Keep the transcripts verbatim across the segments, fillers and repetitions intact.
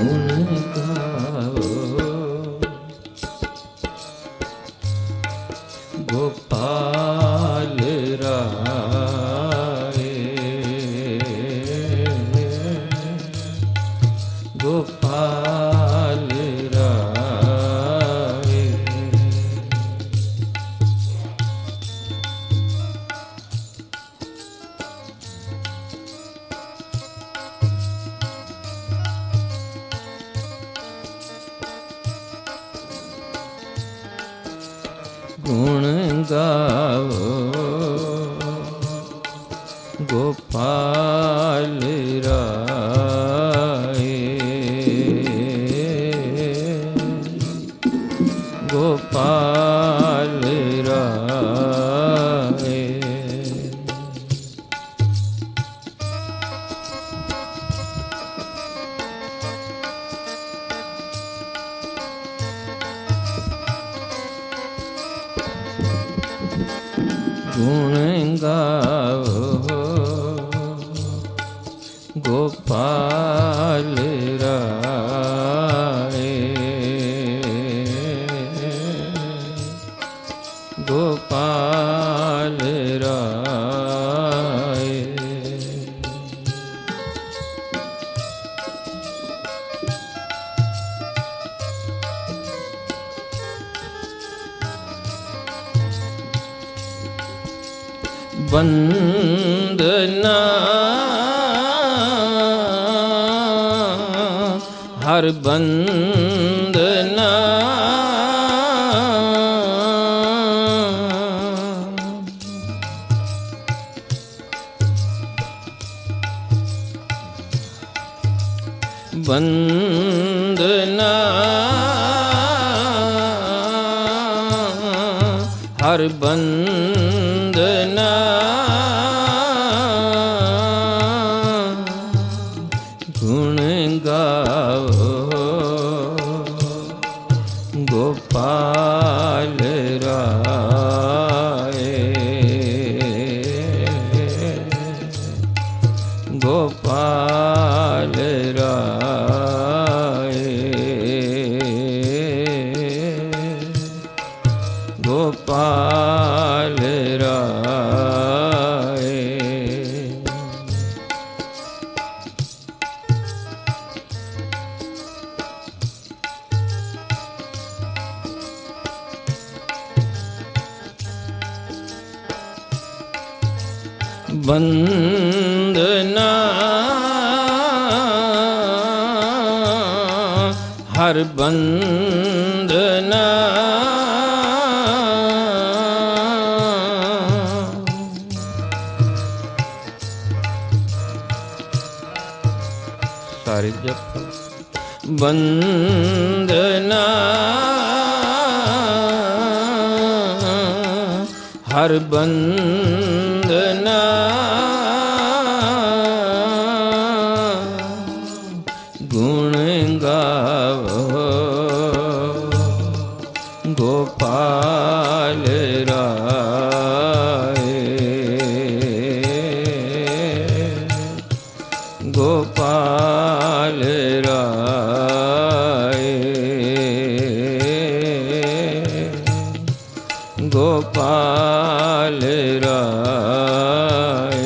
गुण गाओ गोपाल राय गोपाल राय गुण गाओ गोपाल राय गोपाल राय गुण गाओ गोपाल राय गोपाल राय वंदना हर वंदना वंदना हर वंदना गुण गाओ गोपाल राय गोपाल राय गोपाल राय वंदना हर वंदना सारे जप वंदना हर वंदना गुण गाओ गोपाल राय गोपाल राय गोपाल राय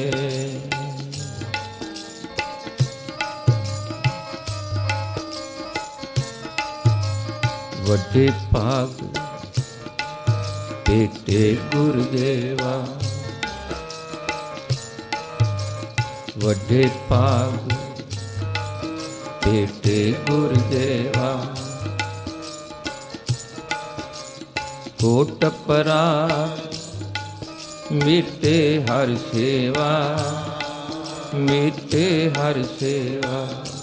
वड्डे भाग बेटे गुरुदेवा वड्डे भाग बेटे गुरुदेवा कोट परा मिटे हर सेवा मिटे हर सेवा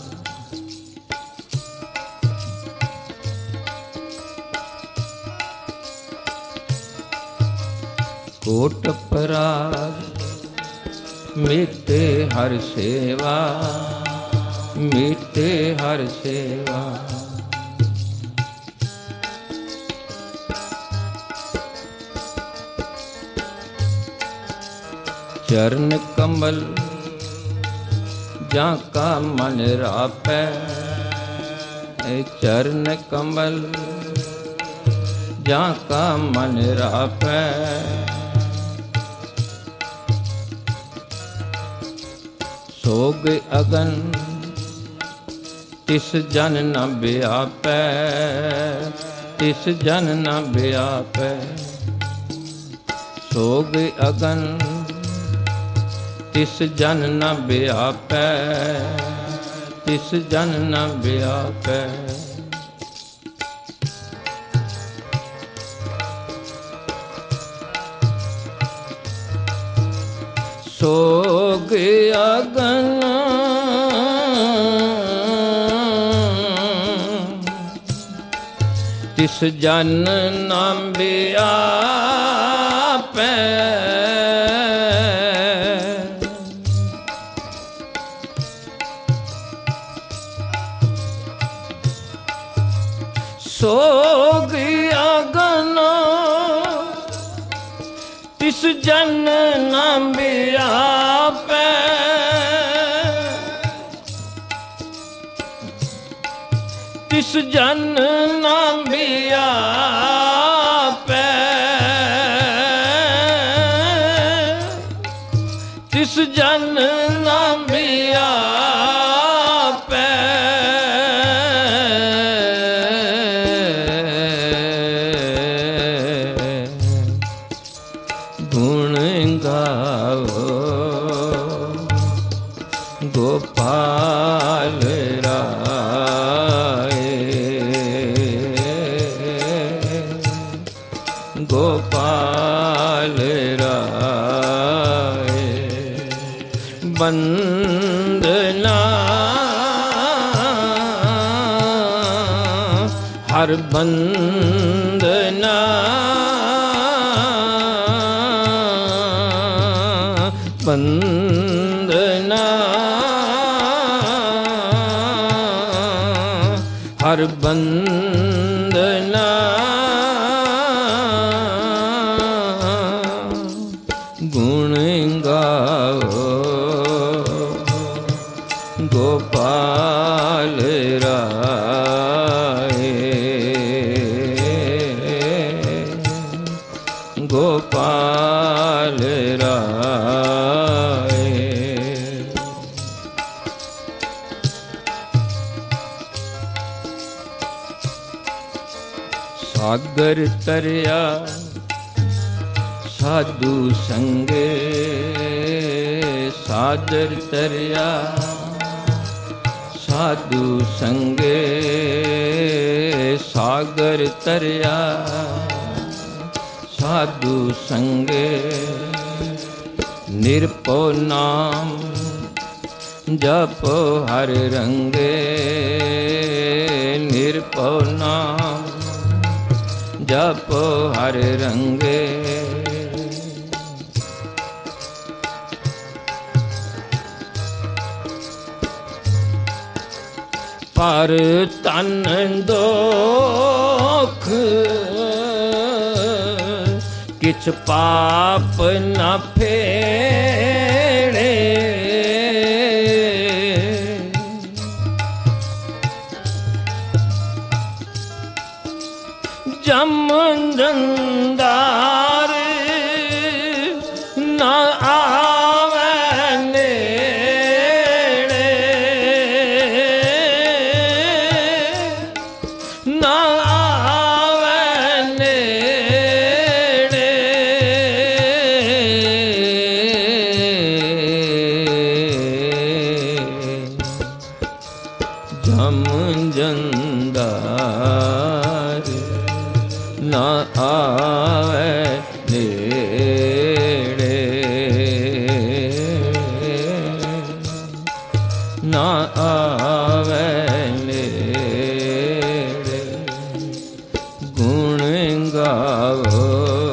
कोट पराग मिटे हर सेवा मिटे हर सेवा चरण कमल जाका मन रापै चरण कमल जा का मन रापै। सोग अगन तिस जन न व्यापै, तिस जन न व्यापै। सोग अगन तिस जन न व्यापै, तिस जन न व्यापै। सोग अगन तिस जन न व्यापै। सोग अगन तिस जन न व्यापै। तिस जन न व्यापै। तिस जन न व्यापै। गुण गाओ गोपाल राय, गोपाल राय। वंदना हर वंदना, वंदना हर वंदना। गुण गाओ गोपाल राय, गोपाल राय। सागर तरया साधु संगे, सागर तरया साधु संगे। सागर तरया साधु संगे। निरपो नाम जपो हर रंगे, निरपो नाम जपो हर रंगे। पर तन दोख किछ पाप न फेड़े। जम जंदार न आवे नेड़े, न आवे नेड़े। जम जंदार न आवे नेड़े, न आवे नेड़े। गुण गाओ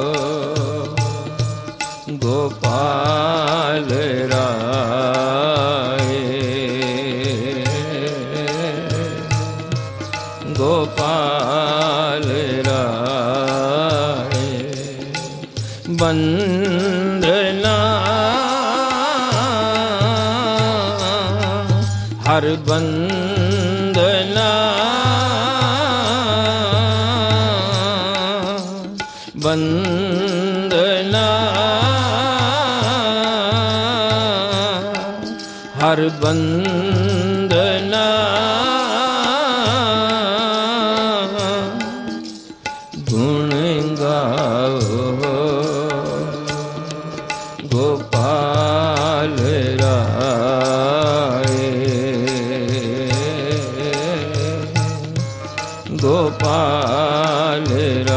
गोपाल राय, गोपाल राय। वंदना हर वंदना, बंदना हर बंदना गुण गाओ गोपाल राय गोपाल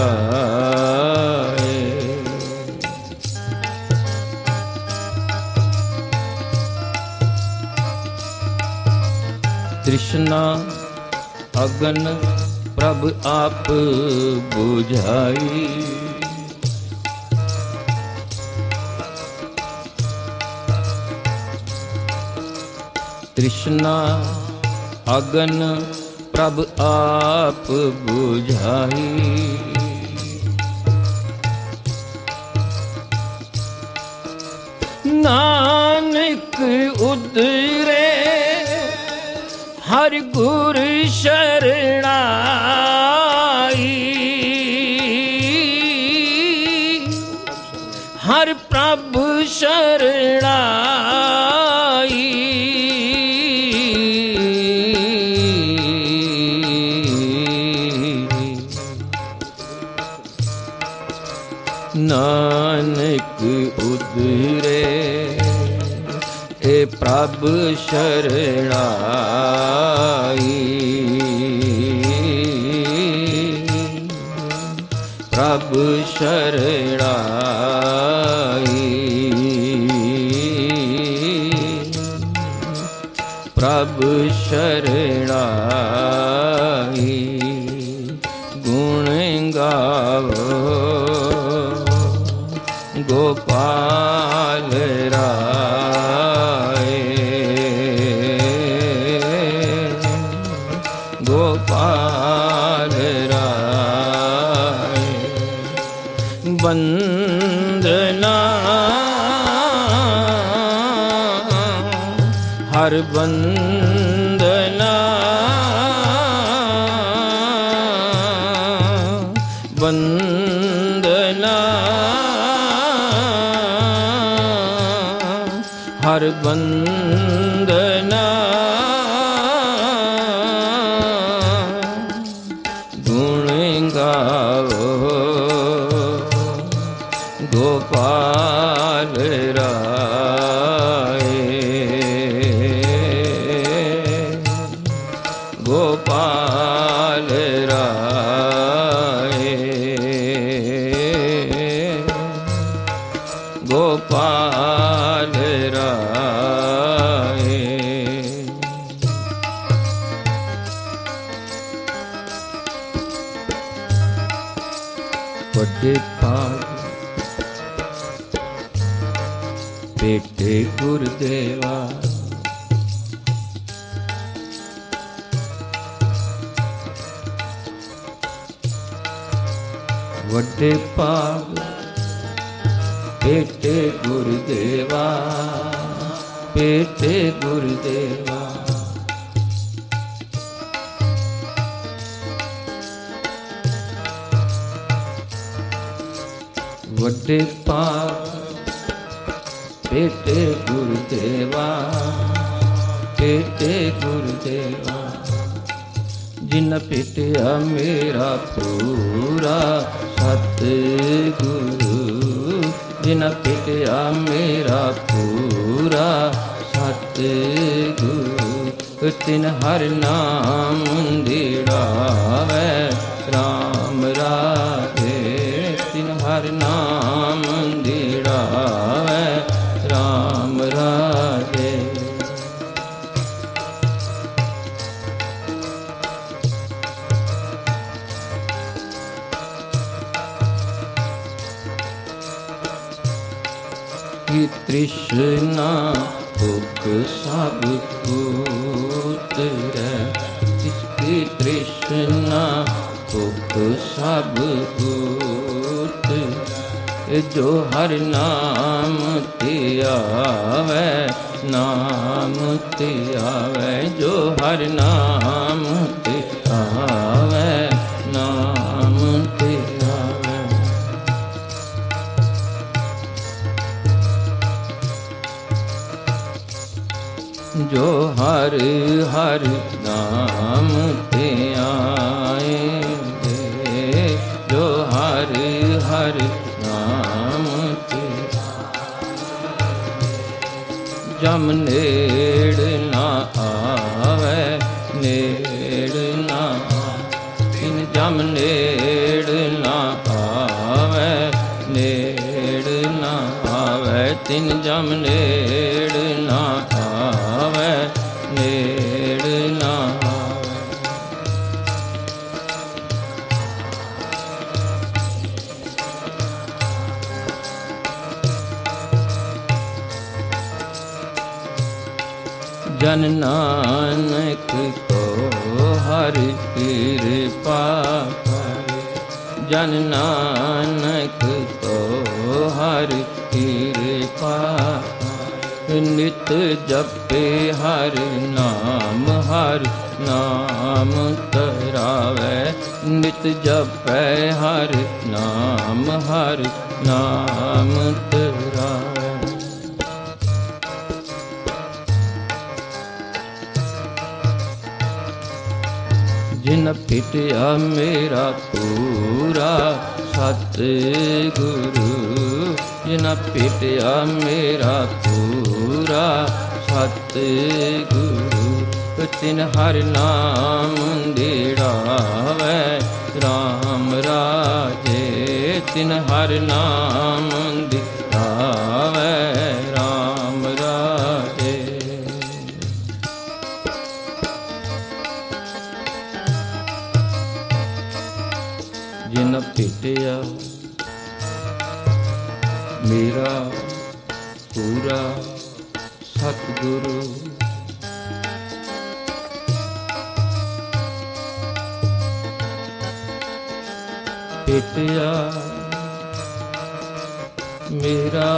राय। तृष्णा अगन प्रभ आप बुझाई तृष्णा अगन प्रभ आप बुझाई नानक उदरे हर गुर शरणाई हर प्रभु शरणाई नानक उदरे ए प्रभु शरणाई प्रभु शरणाई प्रभु शरणाई गुण गाओ गोपाल राय गोपाल राय। वंदना हर वंदना वंदना हर वंदना गुण गाओ गोपाल राय गोपाल राय गोपाल राय। बड़े पाग बेटे गुरुदेवा वड्डे पाग बेटे गुरुदेवा बेटे गुरुदेवा। वड्डे पाग बेटे गुरुदेवा बेटे गुरुदेवा। जिन पिटिया मेरा पूरा सतगुरु जिन पिटिया मेरा पूरा सतगुरु तिन हर नाम दिड़ावे राम राधे तिन हर नाम दिड़ावे राम राधे। तृष्णा भूख सब उतरे जिसकी तृष्णा भूख सब उतरे जो हर नाम त्यावे नाम त्यावे जो हर नाम त्यावे नाम त्यावे। ਜੋ ਹਰ ਹਰ ਨਾਮ ਤੇ ਆਏਂਗੇ, ਜੋ ਹਰ ਹਰ ਨਾਮ ਤੇ ਜਮ ਨੇੜ ਨਾ ਆਵੇ, ਨੇੜ ਨਾ ਤਿਨ ਜਮ ਨੇੜ ਨਾ ਆਵੇ, ਨੇੜ ਨਾ ਆਵੇ ਤਿਨ ਜਮ ਨੇੜ ਨਾ ਆਵੇ, ਨੇੜ ਨਾ ਆਵੇ। ਜਨ ਨਾਨਕ ਕੋ ਹਰ ਕਿਰਪਾ ਕਰੇ, ਜਨ ਨਾਨਕ ਕੋ ਹਰ ਕਿਰਪਾ ਕਰੇ। ਨਿਤ ਜਪੇ ਹਰ ਨਾਮ, ਹਰ ਨਾਮ ਤਰਾਵੇ, ਨਿਤ ਜਪੈ ਹਰ ਨਾਮ, ਹਰ ਨਾਮ ਤਰਾਵੇ। ਜਿਨ ਭਿਟਿਆ ਮੇਰਾ ਪੂਰਾ ਸਤਿਗੁਰੂ, ਜਿਨ ਭਿਟਿਆ ਮੇਰਾ ਪੂਰਾ ਸਤਿਗੁਰੂ। ਤਿਨ ਹਰ ਨਾਮ ਦੀੜਾਵੇ ਰਾਮ ਰਾਜੇ, ਤਿਨ ਹਰ ਨਾਮ ਦੀੜਾਵੇ ਰਾਮ ਰਾਜੇ। ਜਿਨ ਭਿਟਿਆ ਮੇਰਾ ਪੂਰਾ ਸਤਿਗੁਰੂ, ਭਿਟਿਆ ਮੇਰਾ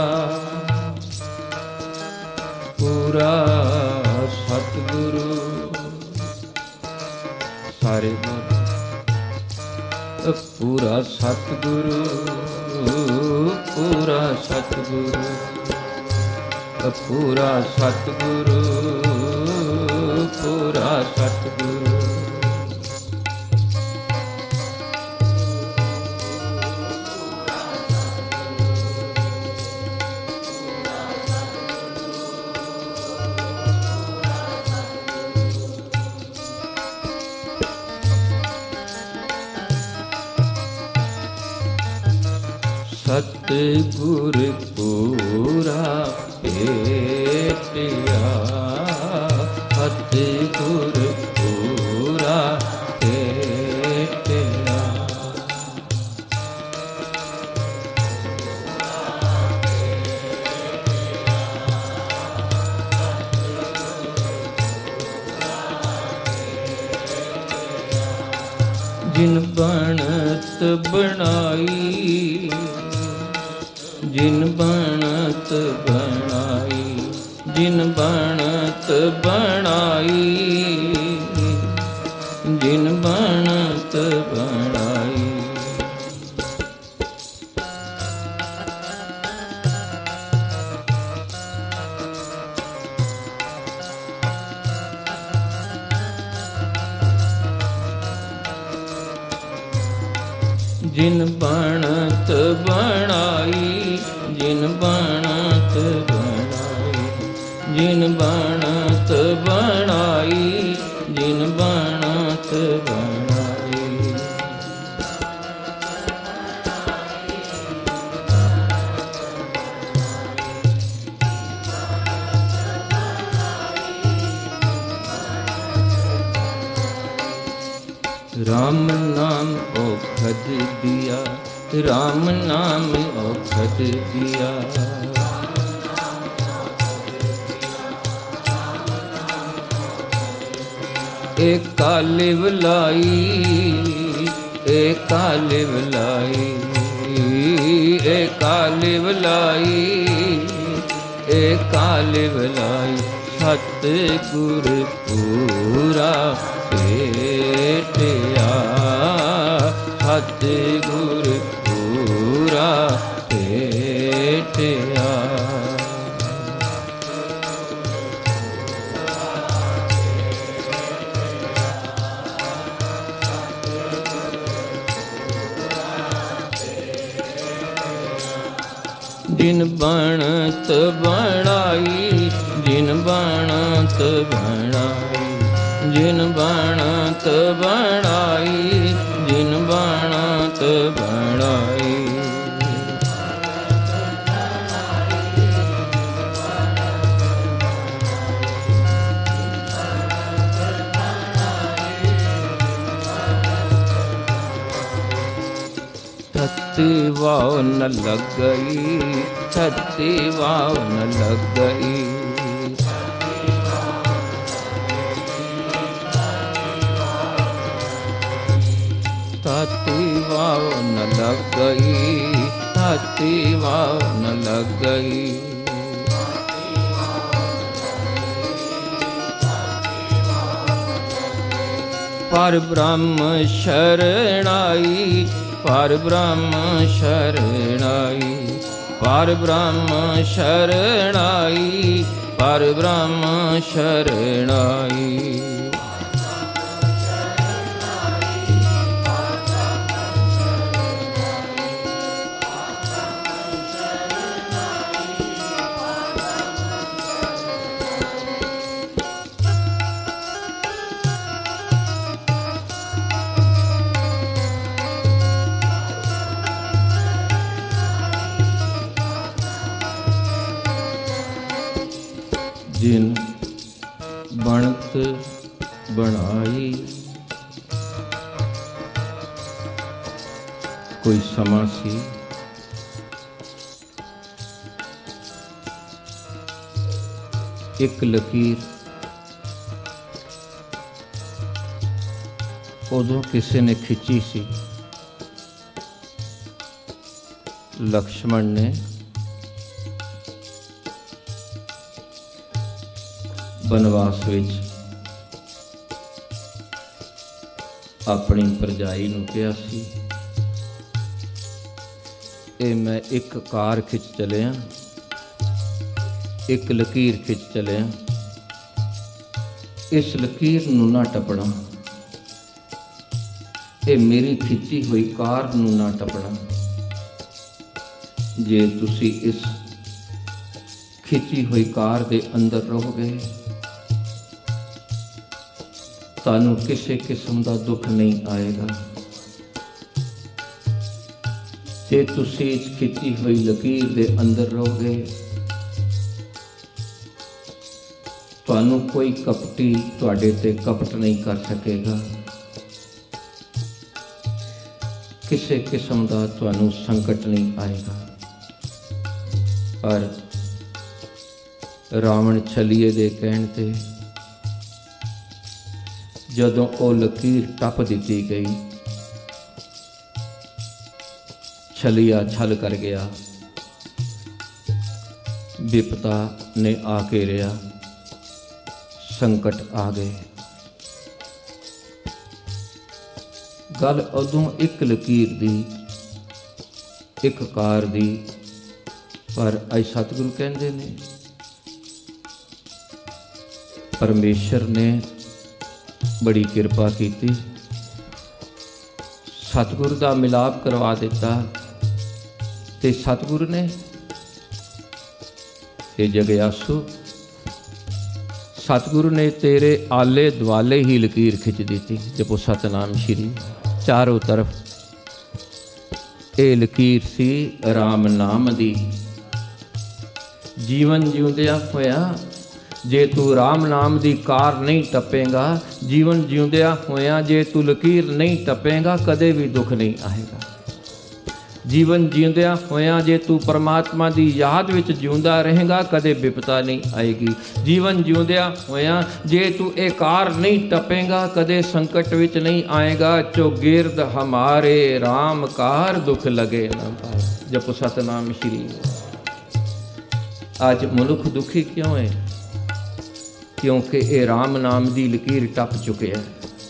ਪੂਰਾ ਸਤਿਗੁਰੂ। ਸਾਰੇ ਬੋਲ ਪੂਰਾ ਸਤਿਗੁਰੂ, ਪੂਰਾ ਸਤਿਗੁਰੂ, ਪੂਰਾ ਸਤਿਗੁਰੂ, ਪੂਰਾ ਸਤਿਗੁਰੂ। ਸਤਿਗੁਰ ਪੂਰਾ ਭੇਟਿਆ, ਸਤਿਗੁਰ ਪੂਰਾ ਭੇਟਿਆ। ਜਿਨ ਬਣਤ ਬਣਾਈ, ਜਿਨ ਬਣਤ ਬਣਾਈ, ਜਿਨ ਬਣਤ ਬਣਾਈ, ਜਿਨ ਬਣਤ ਬਣਾਈ। ਜਿਨ ਬਣਤ ਬਣਾਈ, ਜਿਨ ਬਣਤ ਬਣਾਈ, ਜਿਨ ਬਣਤ ਬਣਾਈ, ਜਿਨ ਬਣਤ ਬਣਾਈ। राम नाम औखद दिया, राम नाम औखद दिया। एक कालिव लाई, एक कालिव लाई, एक कालिव लाई, एक कालिव लाई। सतगुर पूरा भेटिया, सतगुर पूरा भेटिया। जिन बनत बनाई, जिन बनत बनाई, जिन बनत बनाई, जिन बनत बनाई। छत्ती वाव न लग गई, छत्ती वाव न लग गई। ताती वाव न लग गई, ताती वाव न लग गई। पर ब्रह्म शरणाई, पर ब्रह्म शरणाई, पर ब्रह्म शरणाई, पर ब्रह्म शरणाई। जिन बनत बनाई। कोई समा सी एक लकीर उदों किसी ने खिंची सी। लक्ष्मण ने बनवास विच अपनी भरजाई नूं कहा सी, ए मैं एक कार खिंच चलिया, एक लकीर खिंच चलिया, इस लकीर नूं ना टपना, ए मेरी खिंची हुई कार नूं ना टपना। जे तुसी इस खिंची हुई कार दे अंदर रहोगे, तानू किसी किस्म का दुख नहीं आएगा। जे तुसी इस खिंची हुई लकीर दे अंदर रहोगे, तानू कोई कपटी तुहाडे ते कपट नहीं कर सकेगा। किसी किस्म का तुहानू संकट नहीं आएगा। पर रावण छलीए दे कहण ते जदों वो लकीर टप दी गई, छलिया छल कर गया, विपता ने आके रिया, संकट आ गए। गल उदों एक लकीर दी, एक कार दी, पर अज सतगुरु कहंदे ने परमेश्वर ने बड़ी कृपा की, सतगुरु का मिलाप करवा दिता। ते सतगुरु ने ये जगयासु, सतगुरु ने तेरे आले दुआले ही लकीर खिंच दी थी। जपो सतनाम श्री। चारों तरफ ये लकीर सी राम नाम दी। जीवन जिउंदिया होया जे तू राम नाम दी कार नहीं टपेगा, जीवन जिउंदिया होया जे तू लकीर नहीं टपेगा, कदे भी दुख नहीं आएगा। जीवन जिउंदिया होया जे तू परमात्मा दी याद विच जिउंदा रहेगा, कदे विपता नहीं आएगी। जीवन जिउंदिया होया जे तू ए कार नहीं टपेगा, कदे संकट विच नहीं आएगा। चौगिर्द हमारे राम कार, दुख लगे न पाए। जपो सतनाम श्री। आज मनुख दुखी क्यों है? क्योंकि ये राम नाम की लकीर टप चुके हैं।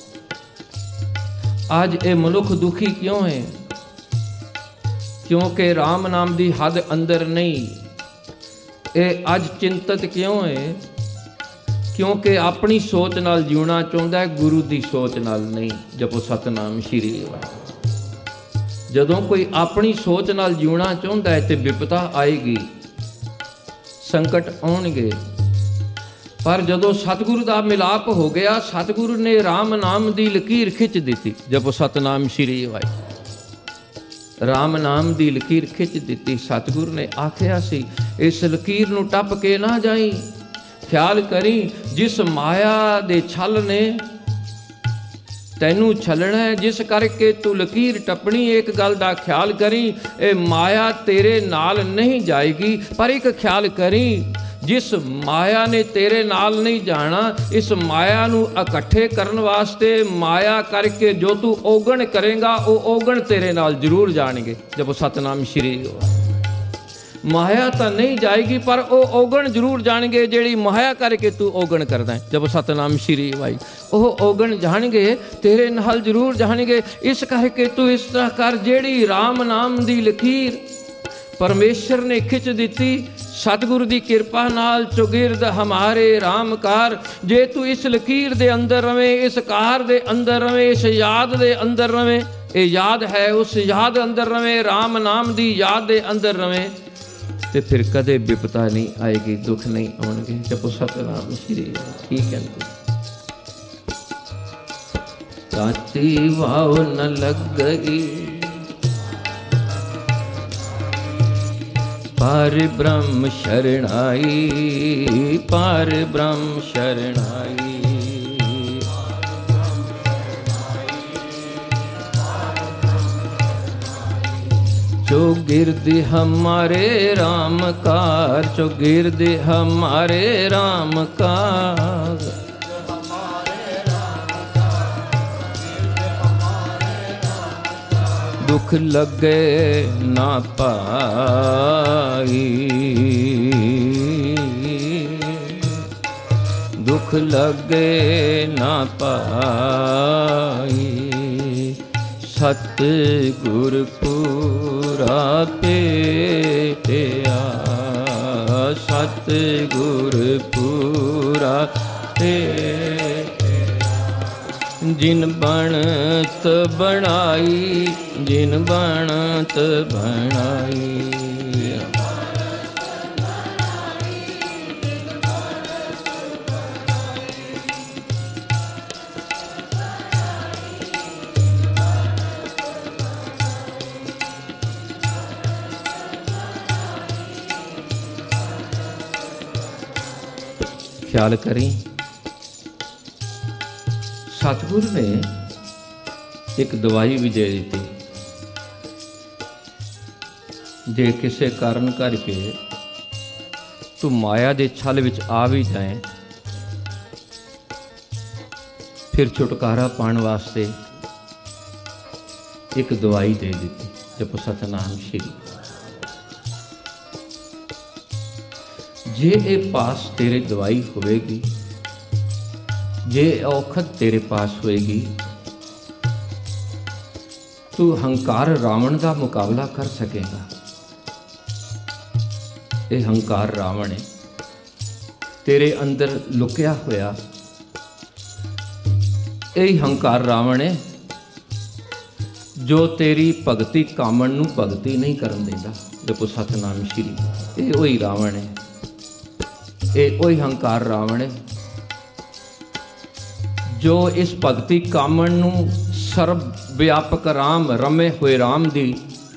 आज ये मनुख दुखी क्यों है? क्योंकि राम नाम की हद अंदर नहीं। ये अज चिंतित क्यों है? क्योंकि अपनी सोच नाल जीना चाहता है, गुरु की सोच नाल नहीं। जपो सतनाम श्री। ਜਦੋਂ ਕੋਈ ਆਪਣੀ ਸੋਚ ਨਾਲ ਜਿਉਣਾ ਚਾਹੁੰਦਾ ਹੈ ਤੇ ਵਿਪਤਾ ਆਏਗੀ, ਸੰਕਟ ਆਉਣਗੇ। ਪਰ ਜਦੋਂ ਸਤਿਗੁਰੂ ਦਾ ਮਿਲਾਪ ਹੋ ਗਿਆ, ਸਤਿਗੁਰੂ ਨੇ ਰਾਮ ਨਾਮ ਦੀ ਲਕੀਰ ਖਿੱਚ ਦਿੱਤੀ। ਜਪੋ ਸਤਨਾਮ ਸ਼੍ਰੀ ਵਾਹਿਗੁਰੂ। ਰਾਮ ਨਾਮ ਦੀ ਲਕੀਰ ਖਿੱਚ ਦਿੱਤੀ। ਸਤਿਗੁਰੂ ਨੇ ਆਖਿਆ ਸੀ, ਇਸ ਲਕੀਰ ਨੂੰ ਟੱਪ ਕੇ ਨਾ ਜਾਈ। ਖਿਆਲ ਕਰੀ, ਜਿਸ ਮਾਇਆ ਦੇ ਛਲ ਨੇ ਤੈਨੂੰ ਛਲਣਾ, ਜਿਸ ਕਰਕੇ ਤੂੰ ਲਕੀਰ ਟੱਪਣੀ, ਇੱਕ ਗੱਲ ਦਾ ਖਿਆਲ ਕਰੀ, ਇਹ ਮਾਇਆ ਤੇਰੇ ਨਾਲ ਨਹੀਂ ਜਾਏਗੀ। ਪਰ ਇੱਕ ਖਿਆਲ ਕਰੀ, ਜਿਸ ਮਾਇਆ ਨੇ ਤੇਰੇ ਨਾਲ ਨਹੀਂ ਜਾਣਾ, ਇਸ ਮਾਇਆ ਨੂੰ ਇਕੱਠੇ ਕਰਨ ਵਾਸਤੇ ਮਾਇਆ ਕਰਕੇ ਜੋ ਤੂੰ ਔਗਣ ਕਰੇਗਾ, ਉਹ ਔਗਣ ਤੇਰੇ ਨਾਲ ਜ਼ਰੂਰ ਜਾਣਗੇ। ਜਪੋ ਸਤਨਾਮ ਸ਼੍ਰੀ ਵਾਹਿਗੁਰੂ। ਮਾਇਆ ਤਾਂ ਨਹੀਂ ਜਾਏਗੀ, ਪਰ ਉਹ ਔਗਣ ਜ਼ਰੂਰ ਜਾਣਗੇ ਜਿਹੜੀ ਮਾਇਆ ਕਰਕੇ ਤੂੰ ਔਗਣ ਕਰਦਾ। ਜਪੋ ਸਤਨਾਮ ਸ਼੍ਰੀ ਵਾਹਿਗੁਰੂ। ਉਹ ਔਗਣ ਜਾਣਗੇ, ਤੇਰੇ ਨਾਲ ਜ਼ਰੂਰ ਜਾਣਗੇ। ਇਸ ਕਰਕੇ ਤੂੰ ਇਸ ਤਰ੍ਹਾਂ ਕਰ, ਜਿਹੜੀ ਰਾਮ ਨਾਮ ਦੀ ਲਕੀਰ ਪਰਮੇਸ਼ਰ ਨੇ ਖਿੱਚ ਦਿੱਤੀ, ਸਤਿਗੁਰੂ ਦੀ ਕਿਰਪਾ ਨਾਲ, ਚੌਗਿਰਦ ਹਮਾਰੇ ਰਾਮਕਾਰ। ਜੇ ਤੂੰ ਇਸ ਲਕੀਰ ਦੇ ਅੰਦਰ ਰਵੇਂ, ਇਸ ਕਾਰ ਦੇ ਅੰਦਰ ਰਵੇਂ, ਇਸ ਯਾਦ ਦੇ ਅੰਦਰ ਰਵੇਂ, ਇਹ ਯਾਦ ਹੈ, ਉਸ ਯਾਦ ਅੰਦਰ ਰਵੇਂ, ਰਾਮ ਨਾਮ ਦੀ ਯਾਦ ਦੇ ਅੰਦਰ ਰਵੇਂ, ਤੇ ਫਿਰ ਕਦੇ ਵਿਪਤਾ ਨਹੀਂ ਆਏਗੀ, ਦੁੱਖ ਨਹੀਂ ਆਉਣਗੇ। ਜਪੋ ਸਤਨਾਮ ਸ਼੍ਰੀ ਵਾਹਿਗੁਰੂ। ਕੀ ਕਹਿੰਦੇ? ਕਾਤੀ ਵਾਵ ਨ ਲੱਗਈ, ਪਾਰ ਬ੍ਰਹਮ ਸ਼ਰਣਾਈ, ਪਾਰ ਬ੍ਰਹਮ ਸ਼ਰਣਾਈ। चौगिर्द हमारे राम कार, चौगिर्द हमारे राम कार। दुख लगे ना पाई, दुख लगे ना पाई। सतगुर पूरा भेटिया, सतगुर पूरा भेटिया। जिन बनत बनाई, जिन बनत बनाई। ख्याल करें, सतगुरु ने एक दवाई भी दे दी। जे किसी कारण करके तू माया के छल विच आ भी जाए, फिर छुटकारा पाने वास्ते एक दवाई दे दी। जपो सतनाम श्री। जे ये पास तेरे दवाई होएगी, जे औखद तेरे पास होएगी, तू हंकार रावण का मुकाबला कर सकेगा। ये हंकार रावण है, तेरे अंदर लुकिया होया। यही हंकार रावण है जो तेरी भगती कामन नूं भगती नहीं करन देंदा। जपो सतनाम श्री। ये वही रावण है, ये वही हंकार रावण है जो इस भगती कामन नूं सर्व व्यापक राम रमे हुए राम दी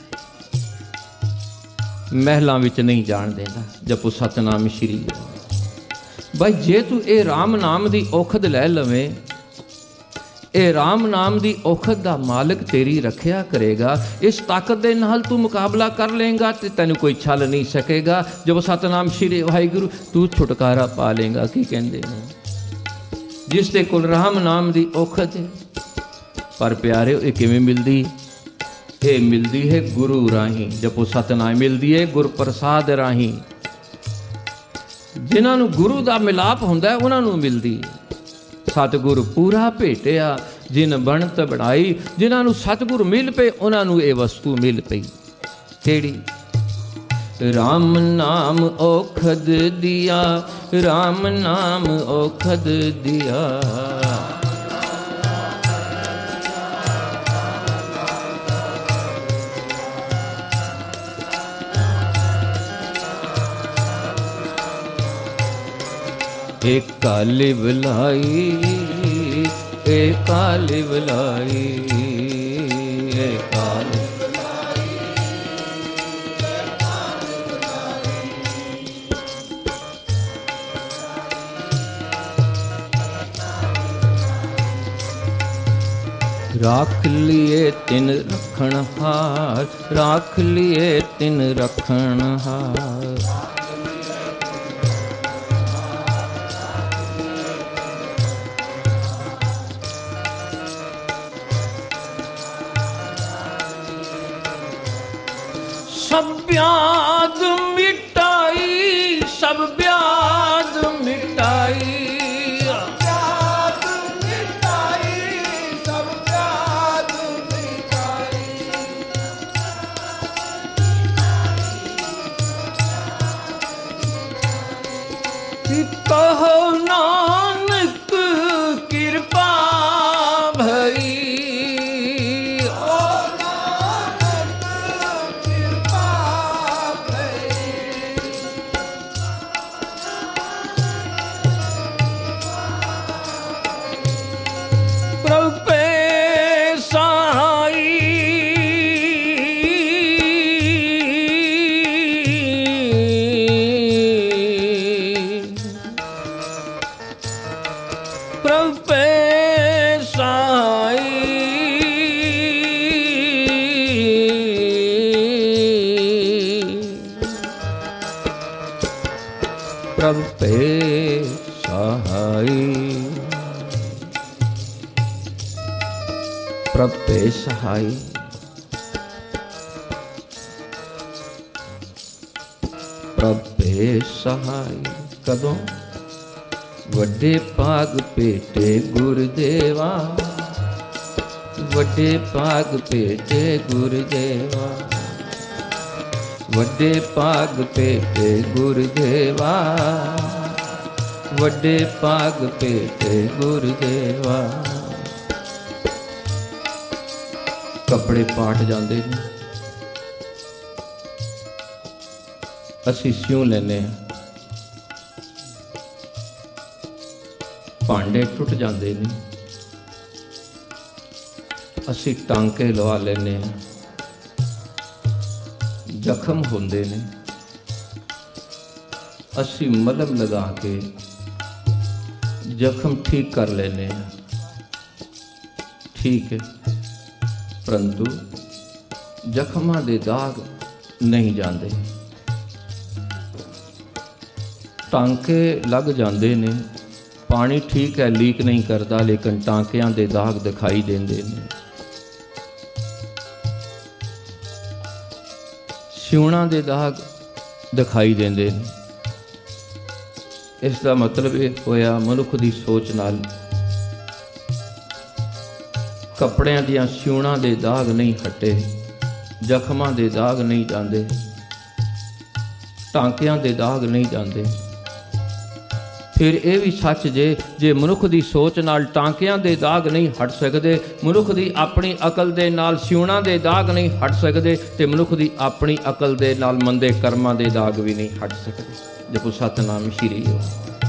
महलों विच नहीं जान देता। जपो सतनाम श्री। भाई जे तू ये राम नाम दी औखद लै लवें, ये राम नाम दी औखद दा मालिक तेरी रखिया करेगा। इस ताकत दे नाल तू मुकाबला कर लेगा ते तैनू कोई छल नहीं सकेगा। जब सतनाम श्री वाहिगुरू, तू छुटकारा पा लेगा। की कहंदे ने, जिस दे कोल राम नाम दी औखद है। पर प्यारे ये किवें मिलदी? ये मिलदी है गुरु राही। जपो सतनाम। मिलदी है गुर प्रसाद राही। जिन्हां नू गुरु दा मिलाप हुंदा है उन्हां नू मिलदी है। सतगुर पूरा भेटिया जिन बनत बनाई। जिन्हां नू सतगुर मिल पे उन्हां नू ये वस्तु मिल पई। केड़ी? राम नाम औखद दिया, राम नाम औखद दिया। एका लिव लाई, एका लिव लाई, एका लिव लाई, एका लिव लाई। राख लिए तिन रखण हार, राख लिए तिन रखण हार। सब ब्याज मिटाई, सब ब्याज मिटाई, ब्याज मिटाई, सब ब्याज मिटाई। कि कहो नानक कृपा भई, प्रभु पे सहाय, प्रभु पे सहाय। प्रभु पे सहाय कदों? वड्डे भाग पेटे गुरदेवा, वड्डे भाग पेटे गुरदेवा, वड्डे भाग पेटे गुरदेवा, वड्डे भाग पेटे गुरदेवा। कपड़े पाट जाते हैं, असी सिਉਂ लेने, भांडे टुट जाते हैं, असी टांके लवा लेने, जख्म होंदे ने, असी मलम लगा के जख्म ठीक कर लेने। ठीक है, परंतु जख्मां दे दाग नहीं जाते। टांके लग जाते ने, पानी ठीक है लीक नहीं करता, लेकिन टांकियां दे दाग दिखाई देंदे ने। सिਉਣਾ ਦੇ ਦਾਗ ਦਿਖਾਈ ਦਿੰਦੇ ਨੇ। ਇਸ ਦਾ ਮਤਲਬ ਇਹ ਹੋਇਆ ਮਨੁੱਖ ਦੀ ਸੋਚ ਨਾਲ ਕੱਪੜਿਆਂ ਦੀਆਂ ਸਿਉਣਾ ਦੇ ਦਾਗ ਨਹੀਂ ਹਟੇ, ਜ਼ਖਮਾਂ ਦੇ ਦਾਗ ਨਹੀਂ ਜਾਂਦੇ, ਟਾਂਕਿਆਂ ਦੇ ਦਾਗ ਨਹੀਂ ਜਾਂਦੇ। ਫਿਰ ਇਹ ਵੀ ਸੱਚ ਜੇ ਜੇ ਮਨੁੱਖ ਦੀ ਸੋਚ ਨਾਲ ਟਾਂਕਿਆਂ ਦੇ ਦਾਗ ਨਹੀਂ ਹਟ ਸਕਦੇ, ਮਨੁੱਖ ਦੀ ਆਪਣੀ ਅਕਲ ਦੇ ਨਾਲ ਸਿਉਣਾ ਦੇ ਦਾਗ ਨਹੀਂ ਹਟ ਸਕਦੇ, ਤੇ ਮਨੁੱਖ ਦੀ ਆਪਣੀ ਅਕਲ ਦੇ ਨਾਲ ਮੰਦੇ ਕਰਮਾਂ ਦੇ ਦਾਗ ਵੀ ਨਹੀਂ ਹਟ ਸਕਦੇ। ਜਪੋ ਸਤਿਨਾਮ ਸ਼੍ਰੀ ਹੋ।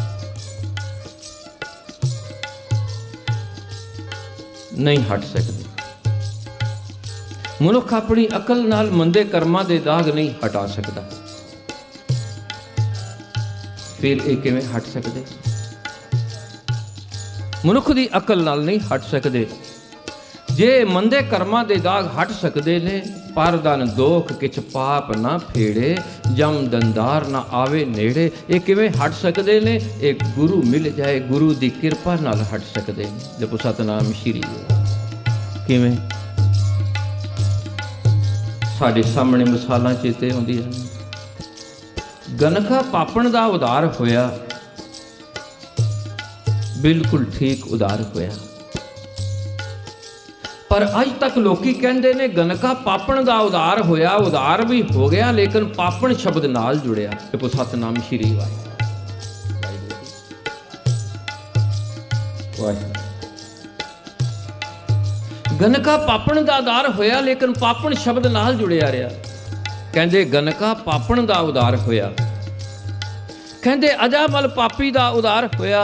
ਨਹੀਂ ਹਟ ਸਕਦੇ। ਮਨੁੱਖ ਆਪਣੀ ਅਕਲ ਨਾਲ ਮੰਦੇ ਕਰਮਾਂ ਦੇ ਦਾਗ ਨਹੀਂ ਹਟਾ ਸਕਦਾ। ਫਿਰ ਇਹ ਕਿਵੇਂ ਹਟ ਸਕਦੇ? ਮਨੁੱਖ ਦੀ ਅਕਲ ਨਾਲ ਨਹੀਂ ਹਟ ਸਕਦੇ। ਜੇ ਮੰਦੇ ਕਰਮਾਂ ਦੇ ਦਾਗ ਹਟ ਸਕਦੇ ਨੇ, ਪਰ ਦਨ ਦੋਖ ਕਿਛ ਪਾਪ ਨਾ ਫੇੜੇ, ਜਮ ਦੰਦਾਰ ਨਾ ਆਵੇ ਨੇੜੇ। ਇਹ ਕਿਵੇਂ ਹਟ ਸਕਦੇ ਨੇ? ਇਹ ਗੁਰੂ ਮਿਲ ਜਾਏ, ਗੁਰੂ ਦੀ ਕਿਰਪਾ ਨਾਲ ਹਟ ਸਕਦੇ ਨੇ। ਜਪੋ ਸਤਿਨਾਮ ਸ਼੍ਰੀ। ਕਿਵੇਂ? ਸਾਡੇ ਸਾਹਮਣੇ ਮਿਸਾਲਾਂ ਚੇਤੇ ਆਉਂਦੀਆਂ ਨੇ। ਗਨਖਾ ਪਾਪਣ ਦਾ ਉਧਾਰ ਹੋਇਆ, ਬਿਲਕੁਲ ਠੀਕ ਉਧਾਰ ਹੋਇਆ। ਪਰ ਅੱਜ ਤੱਕ ਲੋਕੀ ਕਹਿੰਦੇ ਨੇ ਗਨਕਾ ਪਾਪਣ ਦਾ ਉਧਾਰ ਹੋਇਆ, ਉਧਾਰ ਵੀ ਹੋ ਗਿਆ, ਲੇਕਿਨ ਪਾਪਣ ਸ਼ਬਦ ਨਾਲ ਜੁੜਿਆ। ਦੇਖੋ ਸਤਿਨਾਮ ਸ਼੍ਰੀ ਵਾਹਿਗੁਰੂ। ਗਨਕਾ ਪਾਪਣ ਦਾ ਉਧਾਰ ਹੋਇਆ, ਲੇਕਿਨ ਪਾਪਣ ਸ਼ਬਦ ਨਾਲ ਜੁੜਿਆ ਰਿਹਾ। ਕਹਿੰਦੇ ਗਨਕਾ ਪਾਪਣ ਦਾ ਉਧਾਰ ਹੋਇਆ, कहते अजामल पापी दा उदार होया,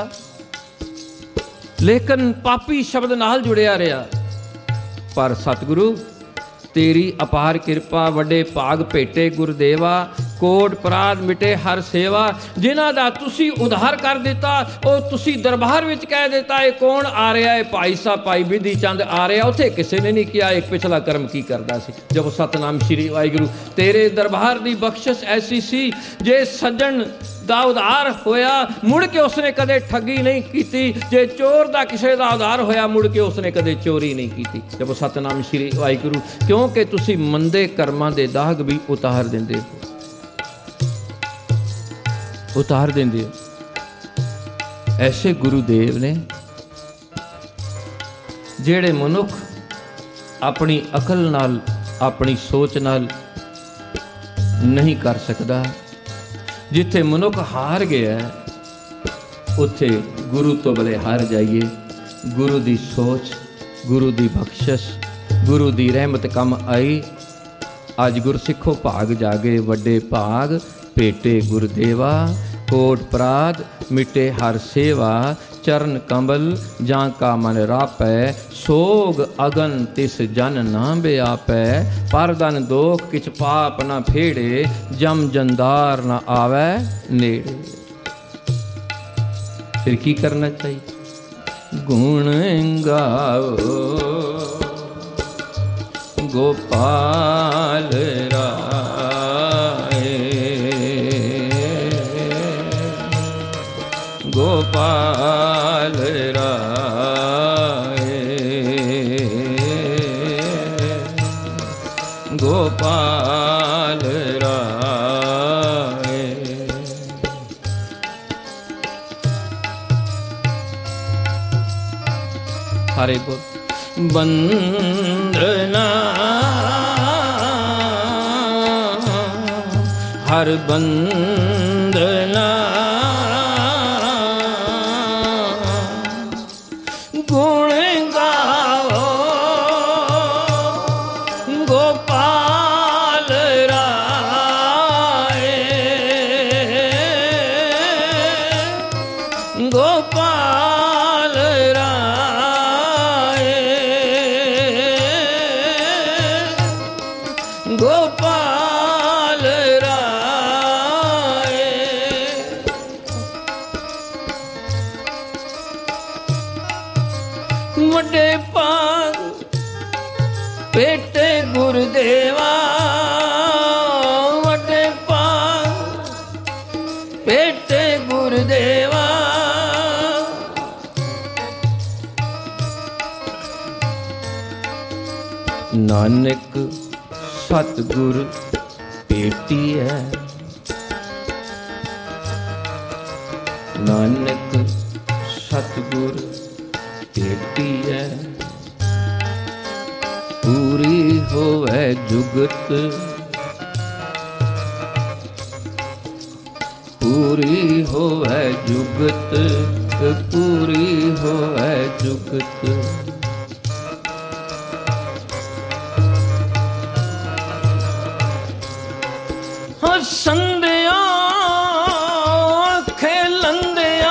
लेकिन पापी शब्द नाल जुड़िया रहा। पर सतगुरु तेरी अपार किरपा, वड्डे भाग भेटे गुरदेवा, कोट अपराध मिटे हर सेवा। जिन्हां दा तुसी उधार कर दिता, वो तुसी दरबार विच कह दिता ये कौन आ रहा है, भाई साहब भाई बिधि चंद आ रहा। उत्थे किसी ने नहीं किया एक पिछला कर्म की करदा सी। जब सतनाम श्री वाहिगुरु तेरे दरबार दी बख्शिश ऐसी सी, जे सज्जन दा उधार होया मुड़ के उसने कदे ठगी नहीं की, जे चोर दा किसी दा उधार होया मुड़ के उसने कदे चोरी नहीं की। जब सतनाम श्री वाहिगुरु, क्योंकि तुसी मंदे कर्मां दे दाग भी उतार देंदे हो, उतार देंदे हो। ऐसे गुरुदेव ने जेड़े मनुख अपनी अकल नाल अपनी सोच नाल नहीं कर सकदा, जिथे मनुख हार गया उत्थे गुरु तो भले हार जाइए। गुरु दी सोच, गुरु दी बख्शिश, गुरु दी रहमत कम आई। अज गुरसिखो भाग जागे, वड्डे भाग भेटे गुरदेवा, कोट अपराध मिटे हर सेवा। चरण कमल जां का मन रापै, सोग अगन तिस जन ना ब्यापै। परदन दोख किछ पाप न फेड़े, जम जंदार न आवे नेड़े। फिर की करना चाहिए? गुण गाओ गोपाल राय, गोपाल राय, गोपाल राय। हरे बोल। बंदना हर बंदना, गुण गाओ गोपाल राय, गोपाल राय, गोपाल राय। वड्डे भाग भेटे गुरदेवा, वड्डे भाग भेटे गुरदेवा। नानक सतगुर भेटी है, नानक सतगुर भेटी है। पूरी होवे जुगत, पूरी होवे जुगत, पूरी होवे जुगत। संध्या खेलंदिया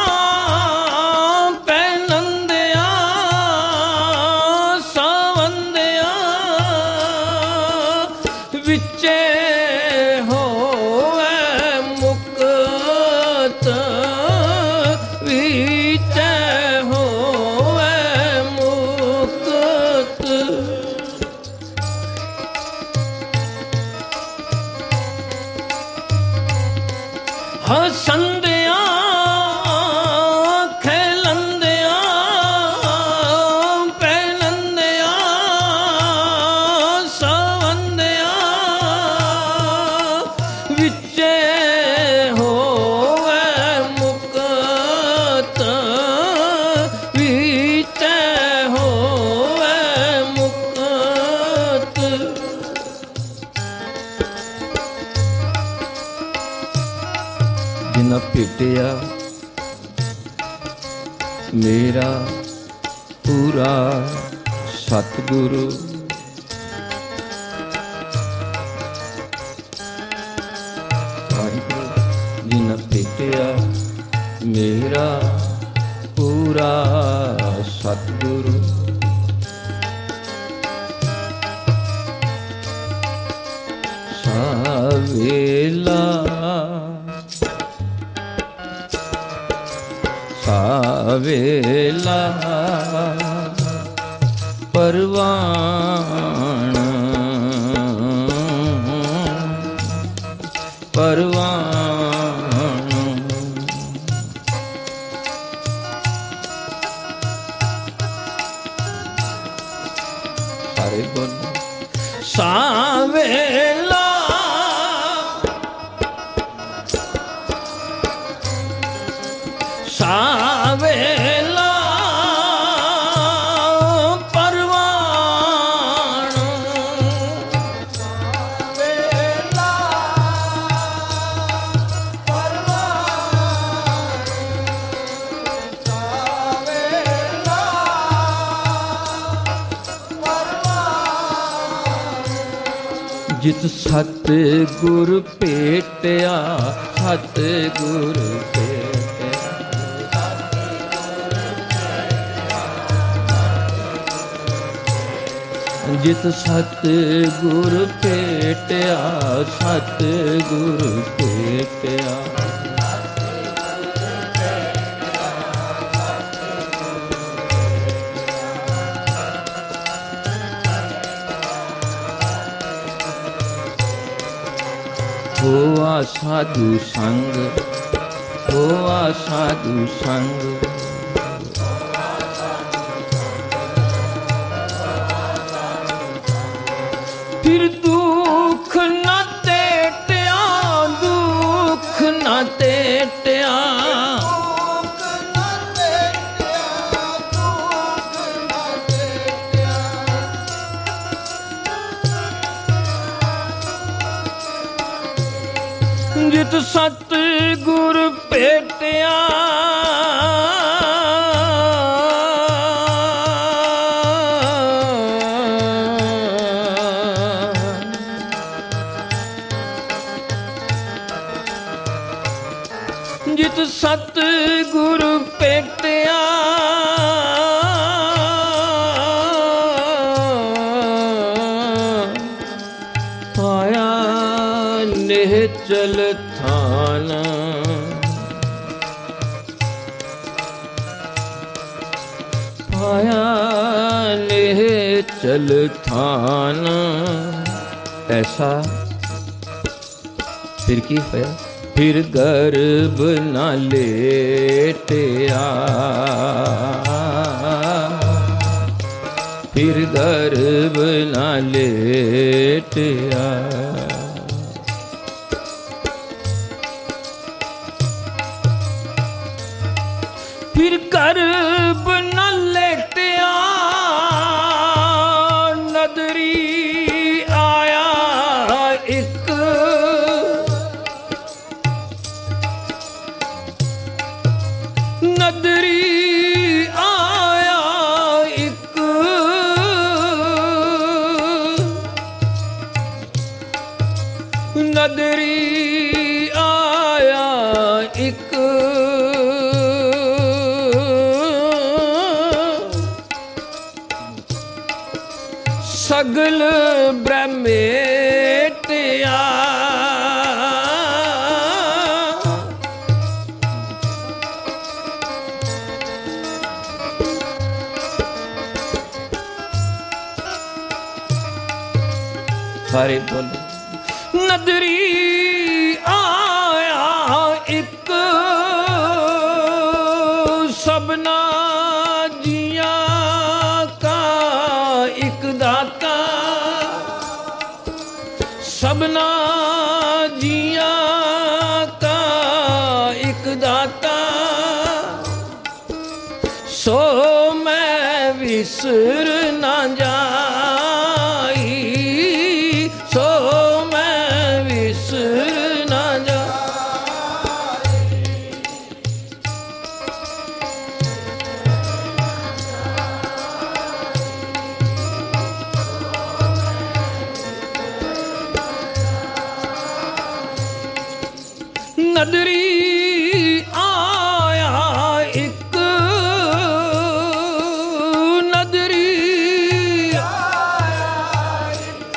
पहनंदिया सावंदिया, विचे होवे मुक्त, विचे होवे मुक्त। संध्या खेलंदिया पहनंदिया सावंदिया, विचे होवे मुक्त, विचे होवे मुक्त। जिन्ना भेटिया मेरा पूरा सतगुरु, जिन भेटिया मेरा पूरा सतगुरु। सावेला सावेला परवान परवान सारे बोलो सावेला सावेला परवान सावेला परवान सावेला परवान। जित सतगुर भेटिया सतगुर जित सतगुर भेटिया सतगुर भेटिया। होआ साधु संग होआ साधु संग फिर दुख न तेटिया दुख न तेटिया जित सतगुर भेटिया जित सतगुर भेटिया पाया निश्चल थान पाया निश्चल थान। ऐसा फिर की होया फिर गर्भ न लेटिया फिर गर्भ न लेटिया। फिर गर्भ न लेटिया नदरी आया एक नदरी आया एक नदरी आया एक सगल ब्रह्मेटिया सारे बोलो नदरी आया एक सबना जिया का एक दाता सबना जिया का एक दाता सो मैं विसर ना जाई सो मैं विसर ना जाई। ਨਦਰੀ ਆਇਆ ਇੱਕ ਨਦਰੀ ਆਇਆ ਇੱਕ।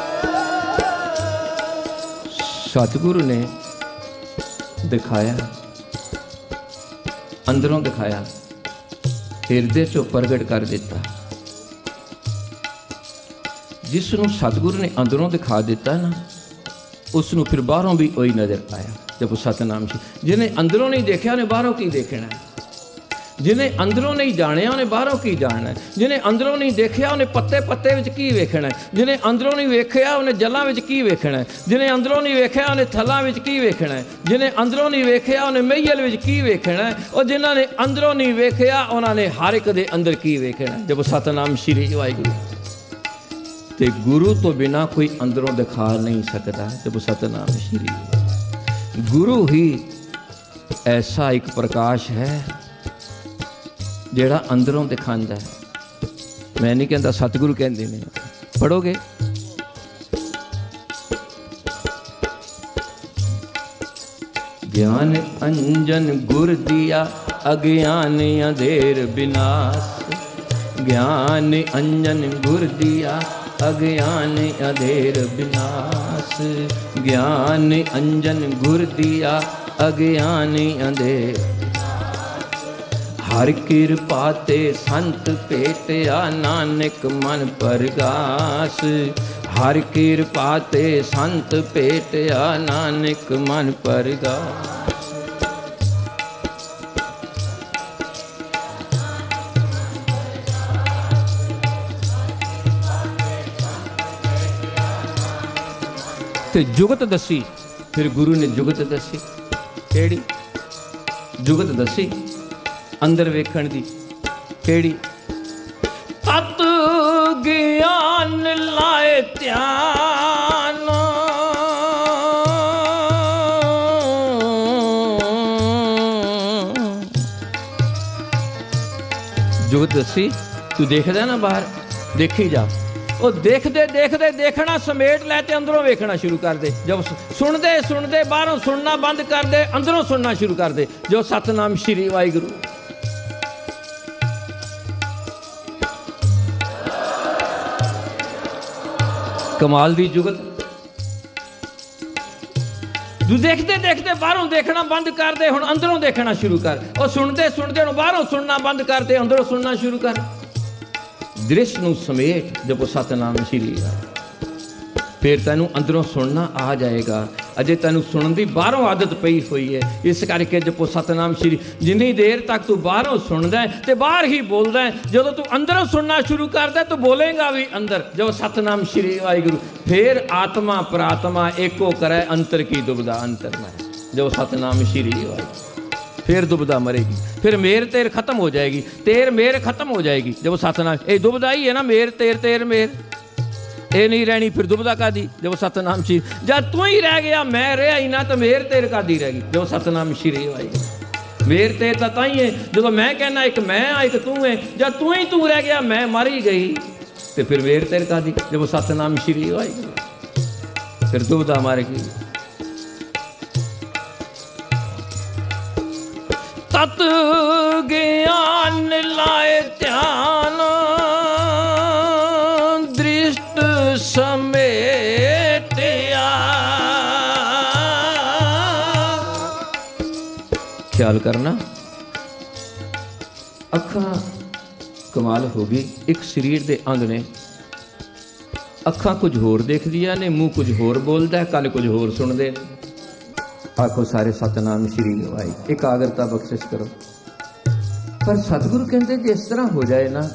ਸਤਿਗੁਰੂ ਨੇ ਦਿਖਾਇਆ, ਅੰਦਰੋਂ ਦਿਖਾਇਆ, ਹਿਰਦੇ ਚੋਂ ਪ੍ਰਗਟ ਕਰ ਦਿੱਤਾ। ਜਿਸ ਨੂੰ ਸਤਿਗੁਰੂ ਨੇ ਅੰਦਰੋਂ ਦਿਖਾ ਦਿੱਤਾ ਨਾ, ਉਸ ਨੂੰ ਫਿਰ ਬਾਹਰੋਂ ਵੀ ਉਹੀ ਨਜ਼ਰ ਆਇਆ। ਜਪੋ ਸਤਿਨਾਮ ਸ਼੍ਰੀ। ਜਿਹਨੇ ਅੰਦਰੋਂ ਨਹੀਂ ਦੇਖਿਆ ਉਹਨੇ ਬਾਹਰੋਂ ਕੀ ਦੇਖਣਾ? ਜਿਹਨੇ ਅੰਦਰੋਂ ਨਹੀਂ ਜਾਣਿਆ ਉਹਨੇ ਬਾਹਰੋਂ ਕੀ ਜਾਣਨਾ? ਜਿਹਨੇ ਅੰਦਰੋਂ ਨਹੀਂ ਦੇਖਿਆ ਉਹਨੇ ਪੱਤੇ ਪੱਤੇ ਵਿੱਚ ਕੀ ਵੇਖਣਾ? ਜਿਹਨੇ ਅੰਦਰੋਂ ਨਹੀਂ ਵੇਖਿਆ ਉਹਨੇ ਜਲਾਂ ਵਿੱਚ ਕੀ ਵੇਖਣਾ? ਜਿਹਨੇ ਅੰਦਰੋਂ ਨਹੀਂ ਵੇਖਿਆ ਉਹਨੇ ਥਲਾਂ ਵਿੱਚ ਕੀ ਵੇਖਣਾ? ਜਿਹਨੇ ਅੰਦਰੋਂ ਨਹੀਂ ਵੇਖਿਆ ਉਹਨੇ ਮਹੀਲ ਵਿੱਚ ਕੀ ਵੇਖਣਾ? ਉਹ ਜਿਨ੍ਹਾਂ ਨੇ ਅੰਦਰੋਂ ਨਹੀਂ ਵੇਖਿਆ ਉਹਨਾਂ ਨੇ ਹਰ ਇੱਕ ਦੇ ਅੰਦਰ ਕੀ ਵੇਖਣਾ? ਜਪੋ ਸਤਿਨਾਮ ਸ਼੍ਰੀ ਵਾਹਿਗੁਰੂ। ਤੇ ਗੁਰੂ ਤੋਂ ਬਿਨਾਂ ਕੋਈ ਅੰਦਰੋਂ ਦਿਖਾ ਨਹੀਂ ਸਕਦਾ। ਜਪੋ ਸਤਿਨਾਮ ਸ਼੍ਰੀ। ਗੁਰੂ ਹੀ ਐਸਾ ਇੱਕ ਪ੍ਰਕਾਸ਼ ਹੈ ਜਿਹੜਾ ਅੰਦਰੋਂ ਦਿਖਾਉਂਦਾ ਹੈ। ਮੈਂ ਨਹੀਂ ਕਹਿੰਦਾ, ਸਤਿਗੁਰੂ ਕਹਿੰਦੇ ਨੇ। ਪੜੋਗੇ ਗਿਆਨ ਅੰਜਨ ਗੁਰ ਦਿਆ ਅਗਿਆਨ ਅੰਧੇਰ ਬਿਨਾਸ਼। ਗਿਆਨ ਅੰਜਨ ਗੁਰ ਦਿਆ ਅਗਿਆਨ ਅੰਧੇਰ ਬਿਨਾਸ਼। ਗਿਆਨ ਅੰਜਨ ਗੁਰ ਦਿਆ ਅਗਿਆਨ ਅੰਧੇਰ। ਹਰ ਕਿਰਪਾ ਤੇ ਸੰਤ ਭੇਟਿਆ ਨਾਨਕ ਮਨ ਪਰਗਾਸ। ਹਰ ਕਿਰਪਾ ਤੇ ਸੰਤ ਭੇਟਿਆ ਨਾਨਕ ਮਨ ਪਰਗਾਸ। ਤੇ ਜੁਗਤ ਦੱਸੀ। ਫਿਰ ਗੁਰੂ ਨੇ ਜੁਗਤ ਦੱਸੀ। ਕਿਹੜੀ ਜੁਗਤ ਦੱਸੀ? ਅੰਦਰ ਵੇਖਣ ਦੀ। ਕਿਹੜੀ? ਤਤ ਗਿਆਨ ਲਾਏ ਧਿਆਨ। ਜੁਗਤ ਦੱਸੀ। ਤੂੰ ਦੇਖਦਾ ਨਾ ਬਾਹਰ, ਦੇਖੀ ਜਾ। ਉਹ ਦੇਖਦੇ ਦੇਖਦੇ ਦੇਖਣਾ ਸਮੇਟ ਲੈ ਤੇ ਅੰਦਰੋਂ ਵੇਖਣਾ ਸ਼ੁਰੂ ਕਰ ਦੇ। ਜਦ ਸੁਣਦੇ ਸੁਣਦੇ ਬਾਹਰੋਂ ਸੁਣਨਾ ਬੰਦ ਕਰ ਦੇ, ਅੰਦਰੋਂ ਸੁਣਨਾ ਸ਼ੁਰੂ ਕਰ ਦੇ। ਜੋ ਸਤਨਾਮ ਸ਼੍ਰੀ ਵਾਹਿਗੁਰੂ। ਕਮਾਲ ਦੀ ਜੁਗਤ। ਤੂੰ ਦੇਖਦੇ ਦੇਖਦੇ ਬਾਹਰੋਂ ਦੇਖਣਾ ਬੰਦ ਕਰ ਦੇ, ਹੁਣ ਅੰਦਰੋਂ ਦੇਖਣਾ ਸ਼ੁਰੂ ਕਰ। ਉਹ ਸੁਣਦੇ ਸੁਣਦੇ ਹੁਣ ਬਾਹਰੋਂ ਸੁਣਨਾ ਬੰਦ ਕਰ ਦੇ, ਅੰਦਰੋਂ ਸੁਣਨਾ ਸ਼ੁਰੂ ਕਰ। ਦ੍ਰਿਸ਼ ਨੂੰ ਸਮੇਟ। ਜਪੋ ਸਤਨਾਮ ਸ਼੍ਰੀ। ਫਿਰ ਤੈਨੂੰ ਅੰਦਰੋਂ ਸੁਣਨਾ ਆ ਜਾਏਗਾ। ਅਜੇ ਤੈਨੂੰ ਸੁਣਨ ਦੀ ਬਾਹਰੋਂ ਆਦਤ ਪਈ ਹੋਈ ਹੈ। ਇਸ ਕਰਕੇ ਜਪੋ ਸਤਨਾਮ ਸ਼੍ਰੀ। ਜਿੰਨੀ ਦੇਰ ਤੱਕ ਤੂੰ ਬਾਹਰੋਂ ਸੁਣਦਾ ਹੈ ਤੇ ਬਾਹਰ ਹੀ ਬੋਲਦਾ ਹੈ, ਜਦੋਂ ਤੂੰ ਅੰਦਰੋਂ ਸੁਣਨਾ ਸ਼ੁਰੂ ਕਰਦਾ ਤੂੰ ਬੋਲੇਗਾ ਵੀ ਅੰਦਰ। ਜਪੋ ਸਤਨਾਮ ਸ਼੍ਰੀ ਵਾਹਿਗੁਰੂ। ਫਿਰ ਆਤਮਾ ਪ੍ਰਾਤਮਾ ਏਕੋ ਕਰੈ ਅੰਤਰ ਕੀ ਦੁਬਦਾ ਅੰਤਰ ਮੈਂ। ਜਪੋ ਸਤਨਾਮ ਸ਼੍ਰੀ ਵਾਹਿਗੁਰੂ। फिर दुबदा मरेगी, फिर मेर तेर खत्म हो जाएगी, तेर मेर खत्म हो जाएगी। जब सतनाम ये दुबदा ही है ना, मेर तेर तेर मेर, ये नहीं रहनी। फिर दुबदा का दी जब सतनाम श्री। जब तू ही रह गया मैं रहा ही ना, तो मेर तेर का दी रहेगी। जब सतनाम श्री आई मेर तेर तो ताई है जो मैं कहना एक मैं आ एक तू है। जब तू ही तू रह गया मैं मर ही गई, तो फिर मेर तेर का दी जब सतनाम श्री आई। फिर दुबदा मारेगी। तत ज्ञान लाए ध्यान, दृष्ट समेटिया। ख्याल करना, अखा कमाल होगी। एक शरीर दे अंग ने, अखा कुछ होर देखदियां ने, मूँह कुछ होर बोलदा है, कल कुछ होर सुनदे ने। आखो सारे सतनाम श्री गवाई। एकाग्रता बख्शिश करो। पर सतगुरु कहते जिस तरह हो जाए ना,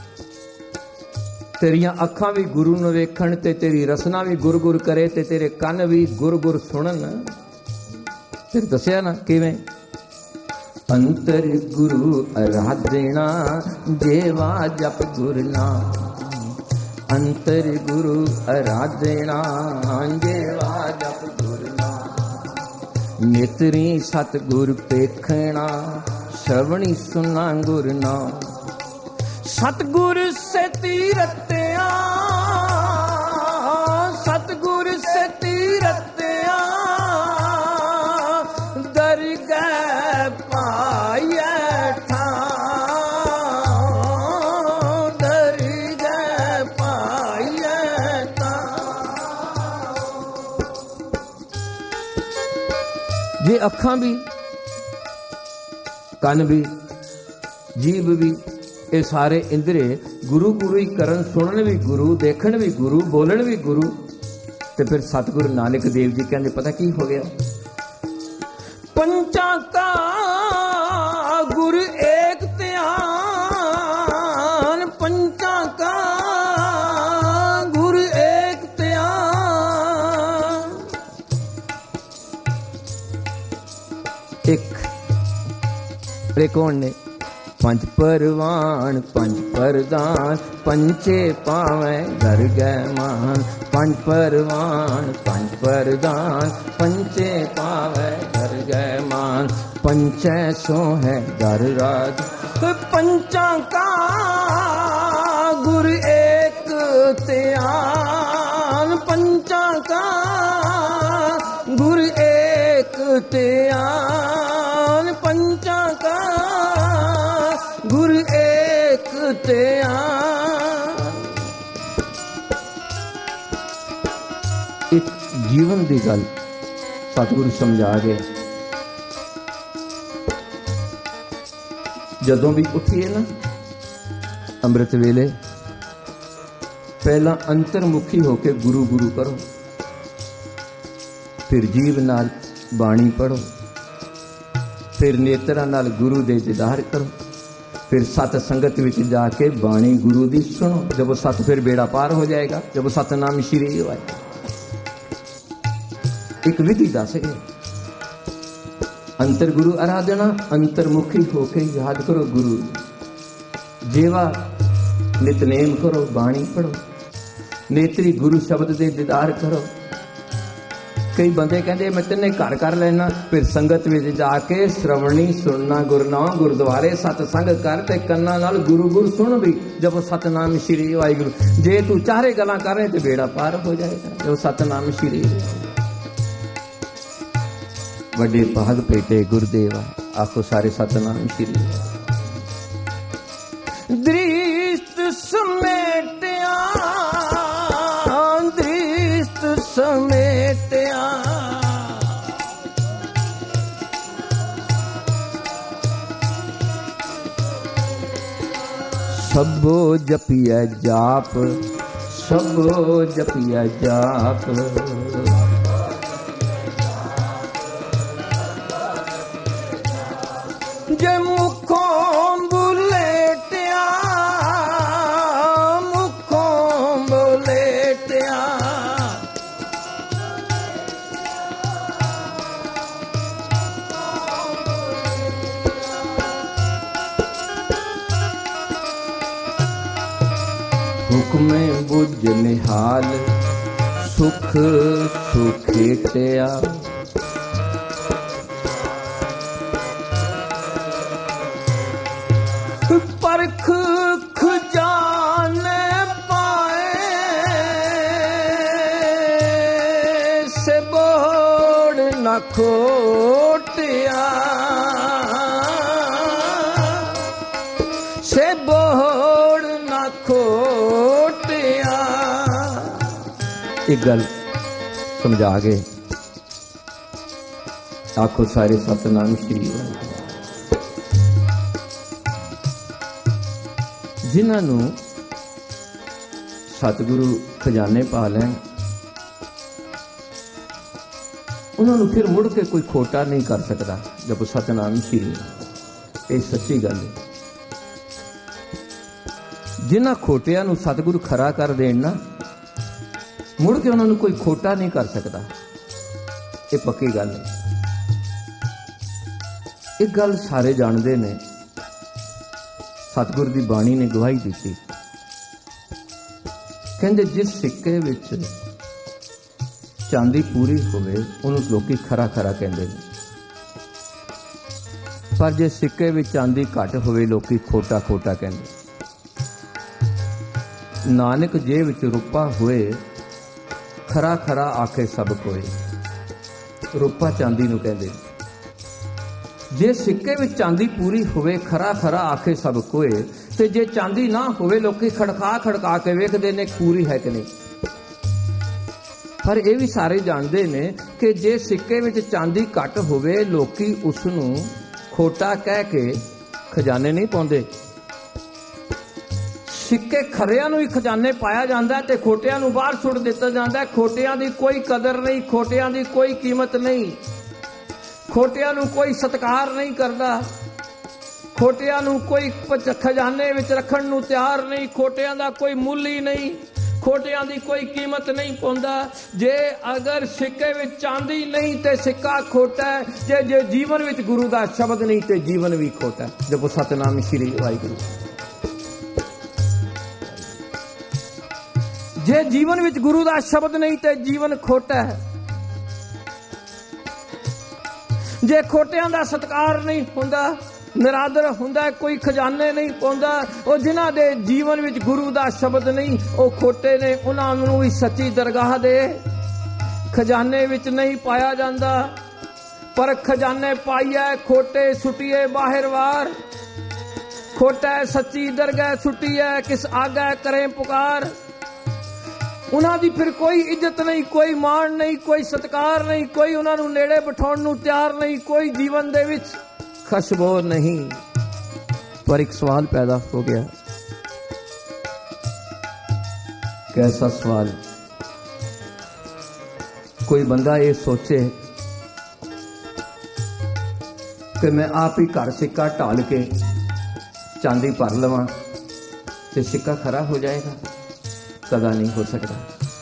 तेरिया अखां भी गुरु नूं वेखण ते तेरी रसना भी गुर गुर करे ते तेरे कन भी गुर गुर सुनन। फिर दसिया ना किवें। अंतर गुरु आराधना जेवा जप गुर नाम। अंतर गुरु आराधना जेवा जप गुर नाम। नेतरी सतगुर पेखना, श्रवणी सुना गुर नाम। सतगुर से तीरत्या, सतगुर से तीरत्या, दर जे अखां भी, कन भी, जीभ भी, ये सारे इंद्रे गुरु गुरु ही करन, सुनन भी गुरु, देखण भी गुरु, बोलन भी गुरु। ते फिर सतगुरु नानक देव जी कहते पता की हो गया, पंचा का गुरु एक ध्यान, पंचा का गुरु एक ध्यान। एक रे कौन ने, पंच परवान पंच परदान, पंचे पावे घर गए मान। पंच परवान पंच परदान, पंचे पावे घर गए मान। पंचै सो है घर राज, पंचा का गुरु एक ध्यान, पंचा का गुरु एक ध्यान, पंचा का गुरु एक ध्यान। एक जीवन की गल सतगुरु समझा गए। जदों भी उठिए ना अमृत वेले, पहला अंतर्मुखी होके गुरु गुरु करो, फिर जीव नाल बाणी पढ़ो, फिर नेत्रां नाल गुरु दे दीदार करो, फिर सत संगत विच जाके बाणी गुरु दी सुनो। जब वो सत, फिर बेड़ा पार हो जाएगा। जब वो सतनाम श्री होएगा। एक विधि दस गए, अंतर गुरु आराधना, अंतर्मुखी होके याद करो गुरु। जेवा नितनेम करो, बाणी पढ़ो, नेत्री गुरु शब्द दे दीदार करो। कई बंदे कहते मैं तेने घर कर लेना, फिर संगत में जाके श्रवणी सुनना, गुरनाम गुरुद्वारे सतसंग कर ते कन्ना नाल गुरु गुरु सुन भी। जब सतनाम श्री वाहिगुरु, जे तू चारे गल्लां कर रहे तो बेड़ा पार हो जाएगा। जब सतनाम श्री वड्डे भाग पेटे गुरुदेवा, आखो सारे सतनाम श्री। दृष्ट समेटिया दृष्ट समेटिया, सबो जपिया जाप, सबो जपिया जाप। जे मुखों बुलेटिया, मुखों बुलेटिया, हुक्म बुझ निहाल, सुख सुखेटिया। परख खजाने पाए से बोड़ न खोटिया, से बोड़ न खोटिया। एक गल समझा गए, आखो सारे सतनाम श्री। जिन्होंने सतगुरु खजाने पा लैन, उन्होंने फिर मुड़ के कोई खोटा नहीं कर सकता। जब सतनाम श्री, ये सच्ची गल है। जिन्होंने खोटिया नूं सतगुरु खरा कर देन ना, मुड़ के उन्होंने कोई खोटा नहीं कर सकता। ये पक्की गल है। एक गल सारे जानते ने, सतगुर की बाणी ने गवाही दी, कहते जिस सिक्के विच चांदी पूरी होवे उन्होंने लोग खरा खरा कहते हैं, पर जे सिक्के विच चांदी घट होवे लोग खोटा खोटा कहते। नानक जे विच रूपा होए, खरा खरा आखे सब कोई। रूपा चांदी नूं कहते। जे सिक्के विच चांदी पूरी होवे, खरा खरा आखे सब कोई, ते जे चांदी ना होवे लोग खड़का खड़का के वेखदे ने पूरी है कि नहीं। पर यह भी सारे जानते हैं कि जे सिक्के में चांदी घट होवे लोकी उसनूं खोटा कह के खजाने नहीं पाउंदे। सिक्के खरियां नूं ही खजाने पाया जाता है ते खोटियां नूं बाहर सुट दिता जाता है। खोटियां दी कोई कदर नहीं, खोटियां दी कोई कीमत नहीं, खोटियां नूं कोई सत्कार नहीं करता, खोटियां नूं कोई खजाने विच रखण नूं तैयार नहीं, खोटियां दा कोई मुੱਲ ही नहीं, खोटियां दी कोई कीमत नहीं पाउंदा। जे अगर सिक्के विच चांदी नहीं ते सिक्का खोटा है, जे जे जीवन विच गुरु दा शब्द नहीं ते जीवन भी खोटा है। जपो सतनाम श्री वाहिगुरू। जे जीवन विच गुरु दा शब्द नहीं ते जीवन खोटा है। जे खोटियां दा सत्कार नहीं हुंदा, निरादर हुंदा, कोई खजाने नहीं पाउंदा, ਉਹ जिन्हां दे जीवन विच गुरु दा शब्द नहीं ਉਹ खोटे ने, उन्हां नूं भी सच्ची दरगाह दे खजाने विच नहीं पाया जांदा। पर खजाने पाइए खोटे सुटिए बाहर वार, खोटा सच्ची दरगाह सुटिए किस आगे करें पुकार। उन्हां दी फिर कोई इज्जत नहीं, कोई मान नहीं, कोई सत्कार नहीं, कोई उन्हां नूं नेड़े बिठाउण नूं तैयार नहीं, कोई जीवन दे विच खशबो नहीं। पर एक सवाल पैदा हो गया। कैसा सवाल? कोई बंदा ये सोचे कि मैं आप ही घर सिक्का ढाल के चांदी भर लवां ते सिक्का खरा हो जाएगा। कदा नहीं हो सकता।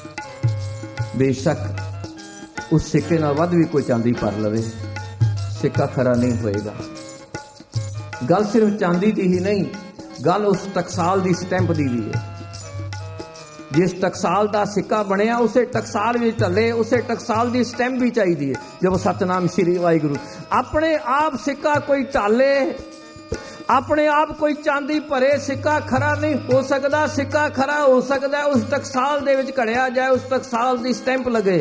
बेशक उस सिक्के नाल वध भी कोई चांदी भर लवे, सिक्का खरा नहीं होएगा। गल सिर्फ चांदी की ही नहीं, गल उस टकसाल की स्टैंप की भी है। जिस टकसाल का सिक्का बनया उसे टकसाल भी ढले, उसे टकसाल की स्टैंप भी चाहिए है। जब सतनाम श्री वाहिगुरू। अपने आप सिक्का कोई ढाले, अपने आप कोई चांदी भरे, सिक्का खरा नहीं हो सकता। सिक्का खरा हो सकता है उस टकसाल दे विच घड़िया जाए, उस टकसाल की स्टैंप लगे।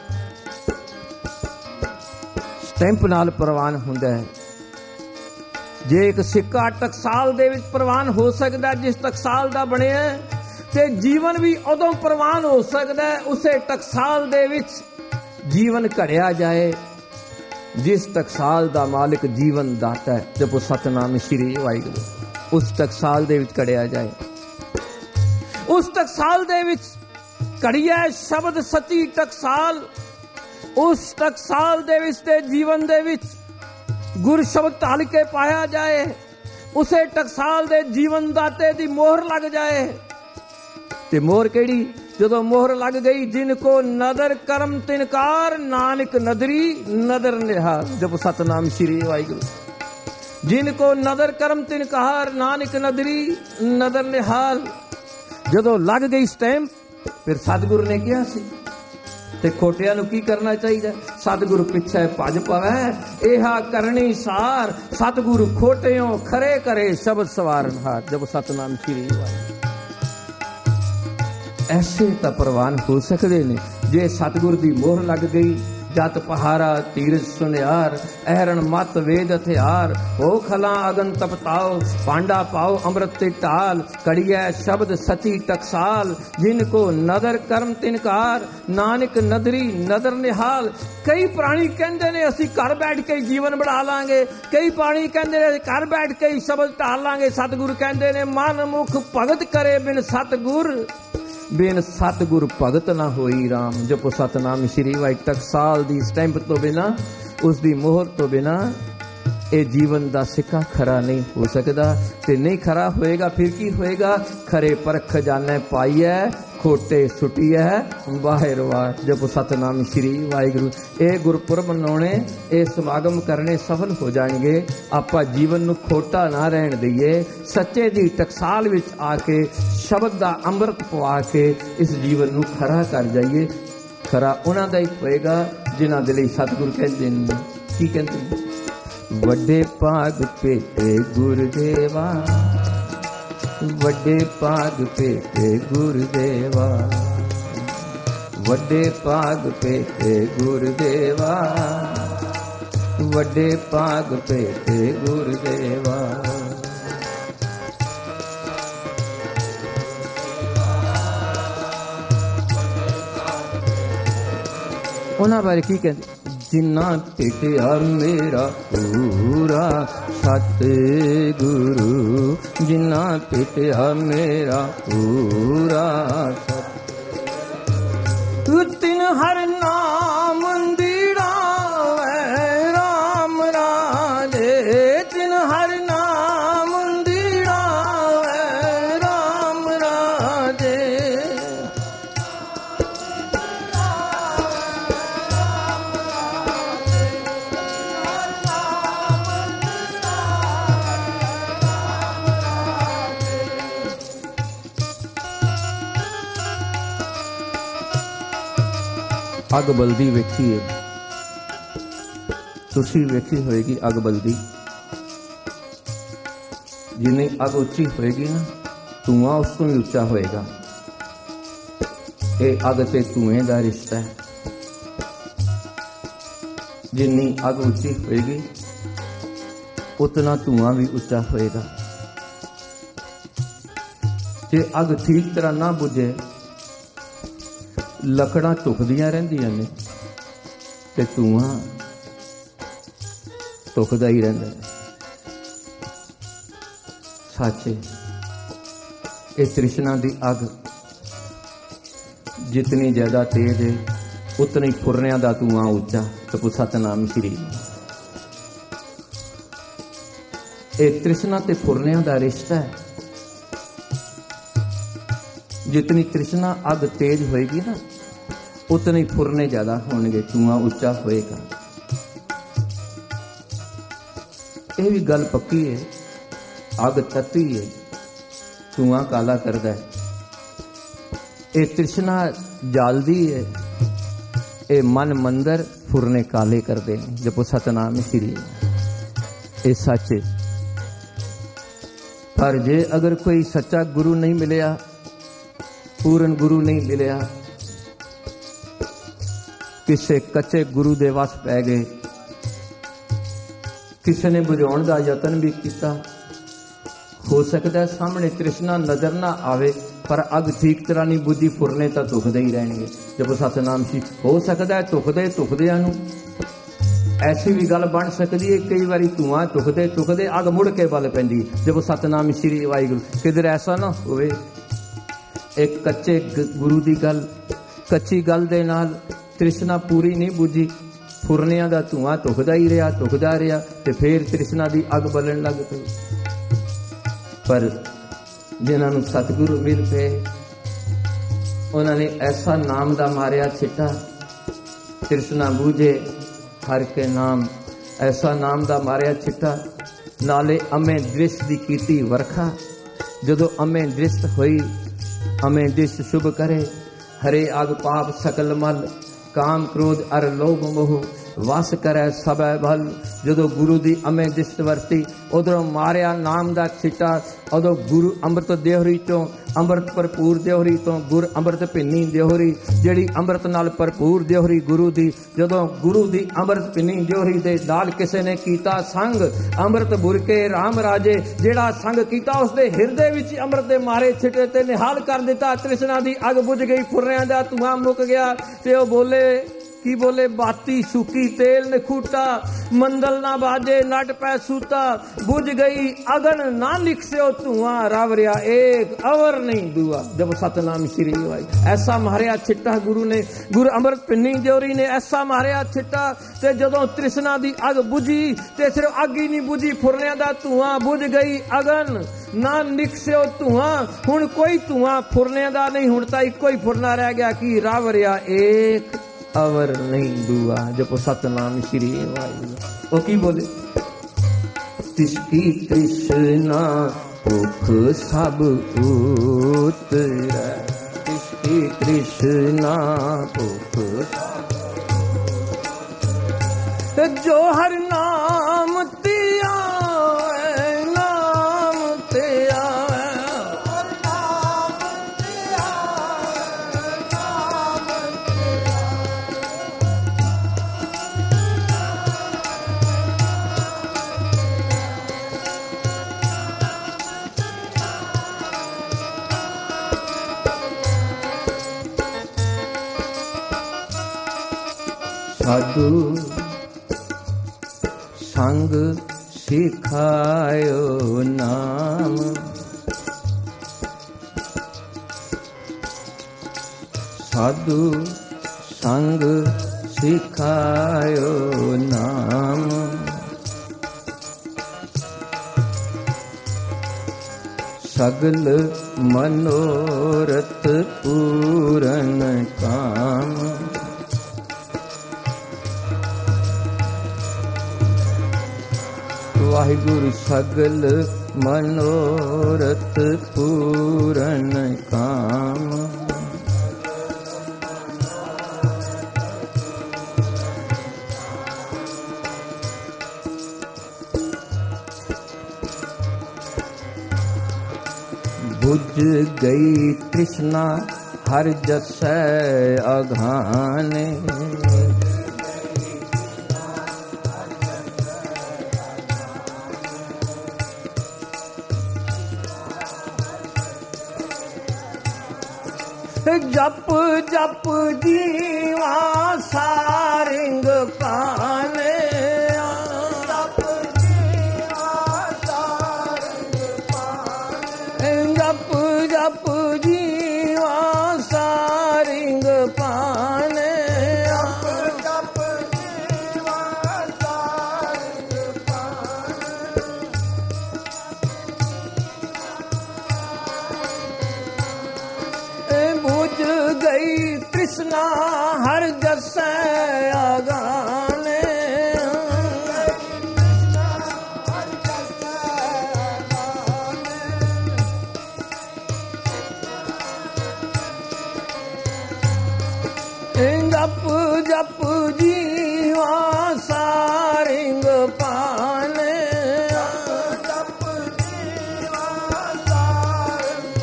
स्टैंप नाल प्रवान हुंदा है। जे एक सिक्का टकसाल दे विच प्रवान हो सकता है जिस टकसाल दा बनिया, ते जीवन भी उदों प्रवान हो सकता है उसे टकसाल दे विच जीवन घड़िया जाए जिस टकसाल दा मालिक जीवन दाता है। जब सतनाम श्री वाहिगुरू। उस टकसाल दे विच घड़िया जाए, उस टकसाल दे विच घड़िया शब्द सच्ची टकसाल, उस टकसाल दे विच ते जीवन दे विच गुर शब्द ढाल के पाया जाए, उसे टकसाल दे जीवन दाते दी मोहर लग जाए। ते मोहर केड़ी? जदों मोहर लग गई, जिनको नदर करम तिनकार नानक नदरी नदर निहार। जब सतनाम श्री वाहिगुरू। जिनको नदर करम तिनकार नानक नदरी नदर निहाल। जदों लग गई स्टैंप, फिर सतगुरु ने कहा सी ते खोटियां नूं की करना चाहिए? सतगुरु पिछे भज पवै एहा करनी सार, सतगुरु खोटियों खरे करे शब्द सवारनहार। जब सतनाम श्री वाहिगुरू। ऐसे तो प्रवान हो सकते ने जे सतगुर की मोहर लग गई। जत पहारा तीरथ सुनियार, ऐरण मत वेद हथियार, हो खला अगन तपताओ, पांडा पाओ अमृत ते ढाल, कड़िया शब्द सची टकसाल, जिनको नदर कर्म तिनकार नानक नदरी नदर निहाल। कई प्राणी कहते ने असी घर बैठ के जीवन बढ़ा लांगे, कई प्राणी कहते ने घर बैठ के शब्द ढाल लांगे। सतगुरु कहते ने मन मुख भगत करे बिन सतगुर, बिन सतगुर भगत ना होई राम। जपो सतनाम श्री वाहिगुरू। टकसाल दी स्टैंप तो बिना, उसकी मोहर तो बिना ये जीवन का सिक्का खरा नहीं हो सकता। ते नहीं खरा होएगा फिर की होएगा? खरे परख खजाने पाइए, खोटे सुटिए बाहर वार। जपो सतनाम श्री वाहिगुरू। ये गुरपुरब मनाने, ये समागम करने सफल हो जाएंगे। आपां जीवन नूं खोटा ना रहन दईए, सच्चे दी टकसाल विच आके शब्द दा अमृत पवा के इस जीवन नूं खरा कर जाइए। खरा उन्हां दा ही होएगा जिन्हां दे लई सतगुरु कहंदे ने, की कहंदे? वड्डे भाग भेटे गुरदेवा, वड्डे भाग भेटे गुरदेवा, वड्डे भाग भेटे गुरदेवा, वड्डे भाग भेटे गुरदेवा। उन्हां बारे की कहते, जिन्ना भेटिया मेरा पूरा सतगुरु, जिन्ना भेटिया मेरा पूरा सतगुरु, तिन हर नाम दीड़ावे राम राजे, तिन हर नाम दीड़ावे राम राजे। अग बलदी वेखी है, तुसी वेखी होएगी अग बलदी। जिन्नी अग उच्ची होएगी ना, धुआं उस तो भी उच्चा होएगा। ये अग ते धुएं का रिश्ता है। जिन्नी अग उच्ची होएगी उतना धुआं भी उच्चा होएगा। जे अग ठीक तरह ना बुझे, लकड़ां धुखदियां रहिंदियां ने ते धुआं धुखदा ही रहिंदा है। सच ये तृष्णा दी अग जितनी ज्यादा तेज है, उतना ही फुरनियां दा धुआं उच्चा। तो सतनाम श्री। ये तृष्णा ते फुरनियां दा रिश्ता है। जितनी तृष्णा अग तेज होएगी ना, उतने ही फुरने ज्यादा होंगे, धुआं उच्चा होएगा। ये भी गल पक्की है। अग तत्ती है, धुआं काला करता है। ये तृष्णा जालदी है, ये मन मंदर फुरने काले करते हैं। जपो सतनाम श्री। ये सच है। पर जे अगर कोई सच्चा गुरु नहीं मिलया, पूर्ण गुरु नहीं मिलया, किसे कच्चे गुरु दे वस पै गए, किसी ने बुझाउण दा यतन भी किया, हो सकता है सामने तृष्णा नजर ना आवे, पर अग ठीक तरह नहीं बुझी, फुरने तो धुखदे ही रहेंगे। जब सतनाम श्री। हो सकता है धुखदे धुखदियां नूं ऐसी भी गल बन सकती है, कई बार धुआं धुखदे धुखदे अग मुड़ के बल पैंदी। जब सतनाम श्री वाहिगुरू। किधर ऐसा ना होवे एक कच्चे गुरु की गल, कच्ची गल दे नाल तृष्णा पूरी नहीं बुझी, फुरनियां दा धुआं धुखदा ही रहा धुखदा रहा, ते फिर तृष्णा दी अग बलन लग पई। पर जिन्होंने सतगुरु मिल पे, उन्होंने ऐसा नाम दा मारिया छिट्टा, तृष्णा बूझे हर के नाम, ऐसा नाम दा मारिया छिट्टा। नाले अमे दृष्ट दी कीती वरखा, जदों अमे दृष्ट होई, अमे दृष्ट शुभ करे, हरे आग पाप सकल मल, काम क्रोध अर लोभ मोह, वस करे सब भल। जदों गुरु दी अमे दृष्ट वरती, उधरों मारिया नाम दा छिट्टा, उदों गुरु अमृत देहरी चों, अमृत भरपूर देहरी तो गुर अमृत भिन्नी देहरी, जिहड़ी अमृत नाल भरपूर देहरी गुरु दी। जदों गुरु दी अमृत भिन्नी देहरी दे नाल किसे ने कीता संग, अमृत बुरके राम राजे, जिहड़ा संग कीता उसदे हिरदे विच अमृत दे मारे छिटे ते निहाल कर दिता। तृष्णा दी अग बुझ गई, फुरनियां दा धुआं मुक गया, ते ओ बोले की बोले बाती सूकी तेल ने खूटा, मंदल ना बाजे नट पै सूता, बुझ गई अगन ना लिखस्यो धुआं, रावरिया एक अवर नहीं दुआ। जब सतनाम श्री वाई। ऐसा मारिया छिट्टा गुरु ने, गुरु अमृत पिन्नी जोरी ने ऐसा मारिया छिट्टा, ते जदों तृष्णा दी अग बुझी, ते सिर्फ अग ही नहीं बुझी, फुरनियां दा धुआं बुझ गई अगन ना निकस्यो धुआं। हुण कोई धुआं फुरनियां दा नहीं, हुण तां इक्को ही फुरना रह गया कि रावरिया एक अवर नहीं दुआ। जब सतनाम श्री वाहिगुरू। वो की बोले, तिसकी तृष्णा भुख सब उतरै, तिसकी तृष्णा भुख जो हर नाम तिया नाम तिया साधु संग सिखायो नाम, साधु संग सिखायो नाम। सगल मनोरथ पूरन काम, वाहिगुरु सगल मनोरथ पूरन काम। बुझ गई तृष्णा हर जसै अघाने, जप जप जीवा सारिंग पाने, जप जीवा सारिंग पाने, जप जप जीवा सारिंग पाने, जप जप जीवा सारिंग पाने। बुझ गई तृष्णा हर जसै आगाने, जप जप जीवा सारिंग पाने, जप जीवा सारिंग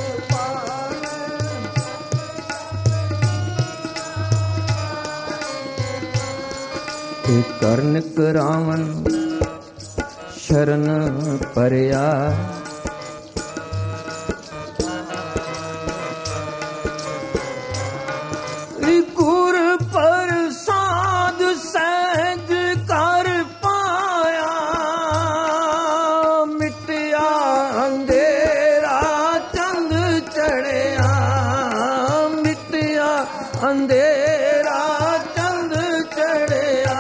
पाने। कर्ण करावन शरण परया, गुर प्रसाद सहज कर पाया, मिटया अंधेरा चंद चढ़िया, मिटया अंधेरा चंद चढ़िया,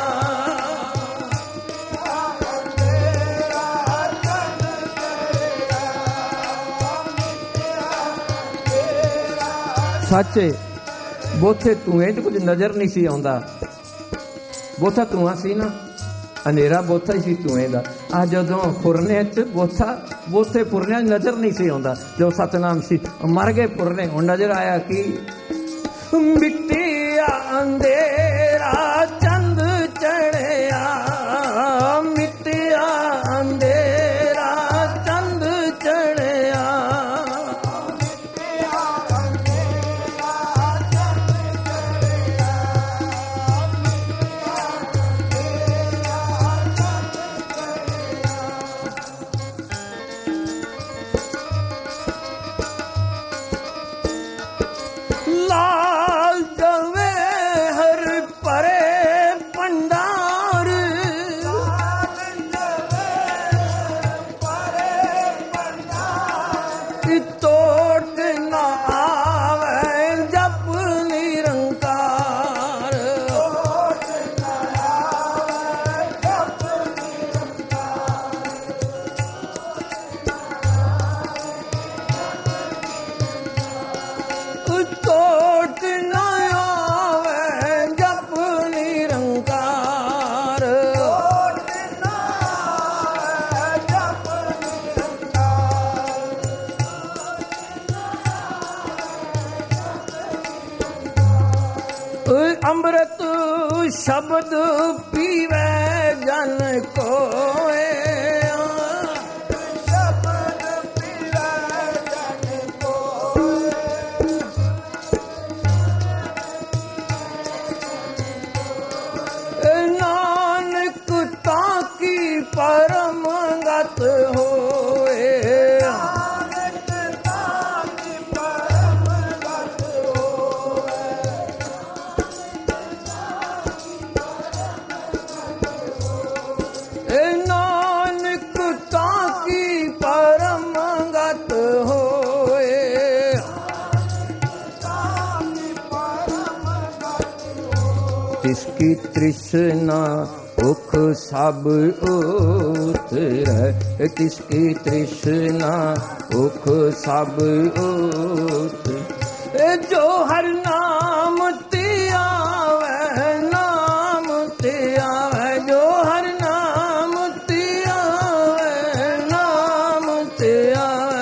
सच्चे बोथे धुएं च कुछ नज़र नहीं सी आउंदा, बोथा धुआं सी ना, हनेरा बोथा ही सी धुएं दा। आ जदों फुरने च बोथा बोथे फुरने नज़र नहीं सी आउंदा, जो सतनाम सी मर गए फुरने, हुण नज़र आया कि मिट्टिया अंधेरा चंद चढ़िया, मिट्टिया अंधेरा चंद चढ़िया, लाल जवेहर परे भंडार, तोड़ न आवे जप निरंकार, तोड़ न आवे जप निरंकार, अमृत शब्द पीवे जन कोए, शब्द पीवे जन कोए, नानक ताकी परम गत होए, नानक ताकी परम गत होए, तिसकी तृष्णा भुख सब उतरै, तिसकी तृष्णा भुख सब उतरै। जो हर नाम ते आवे, नाम ते आवे, जो हर नाम ते आवे, नाम ते आवे।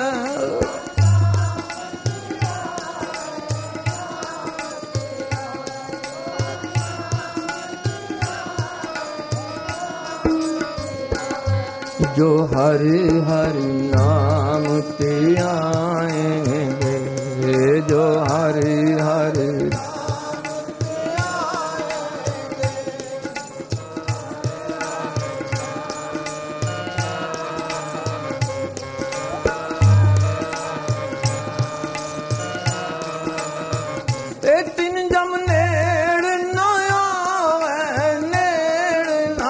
जो हरि हरि नाम ते आएंगे, जो हरि हरि ए तीन जम नेड़ ना आवे, नेड़ ना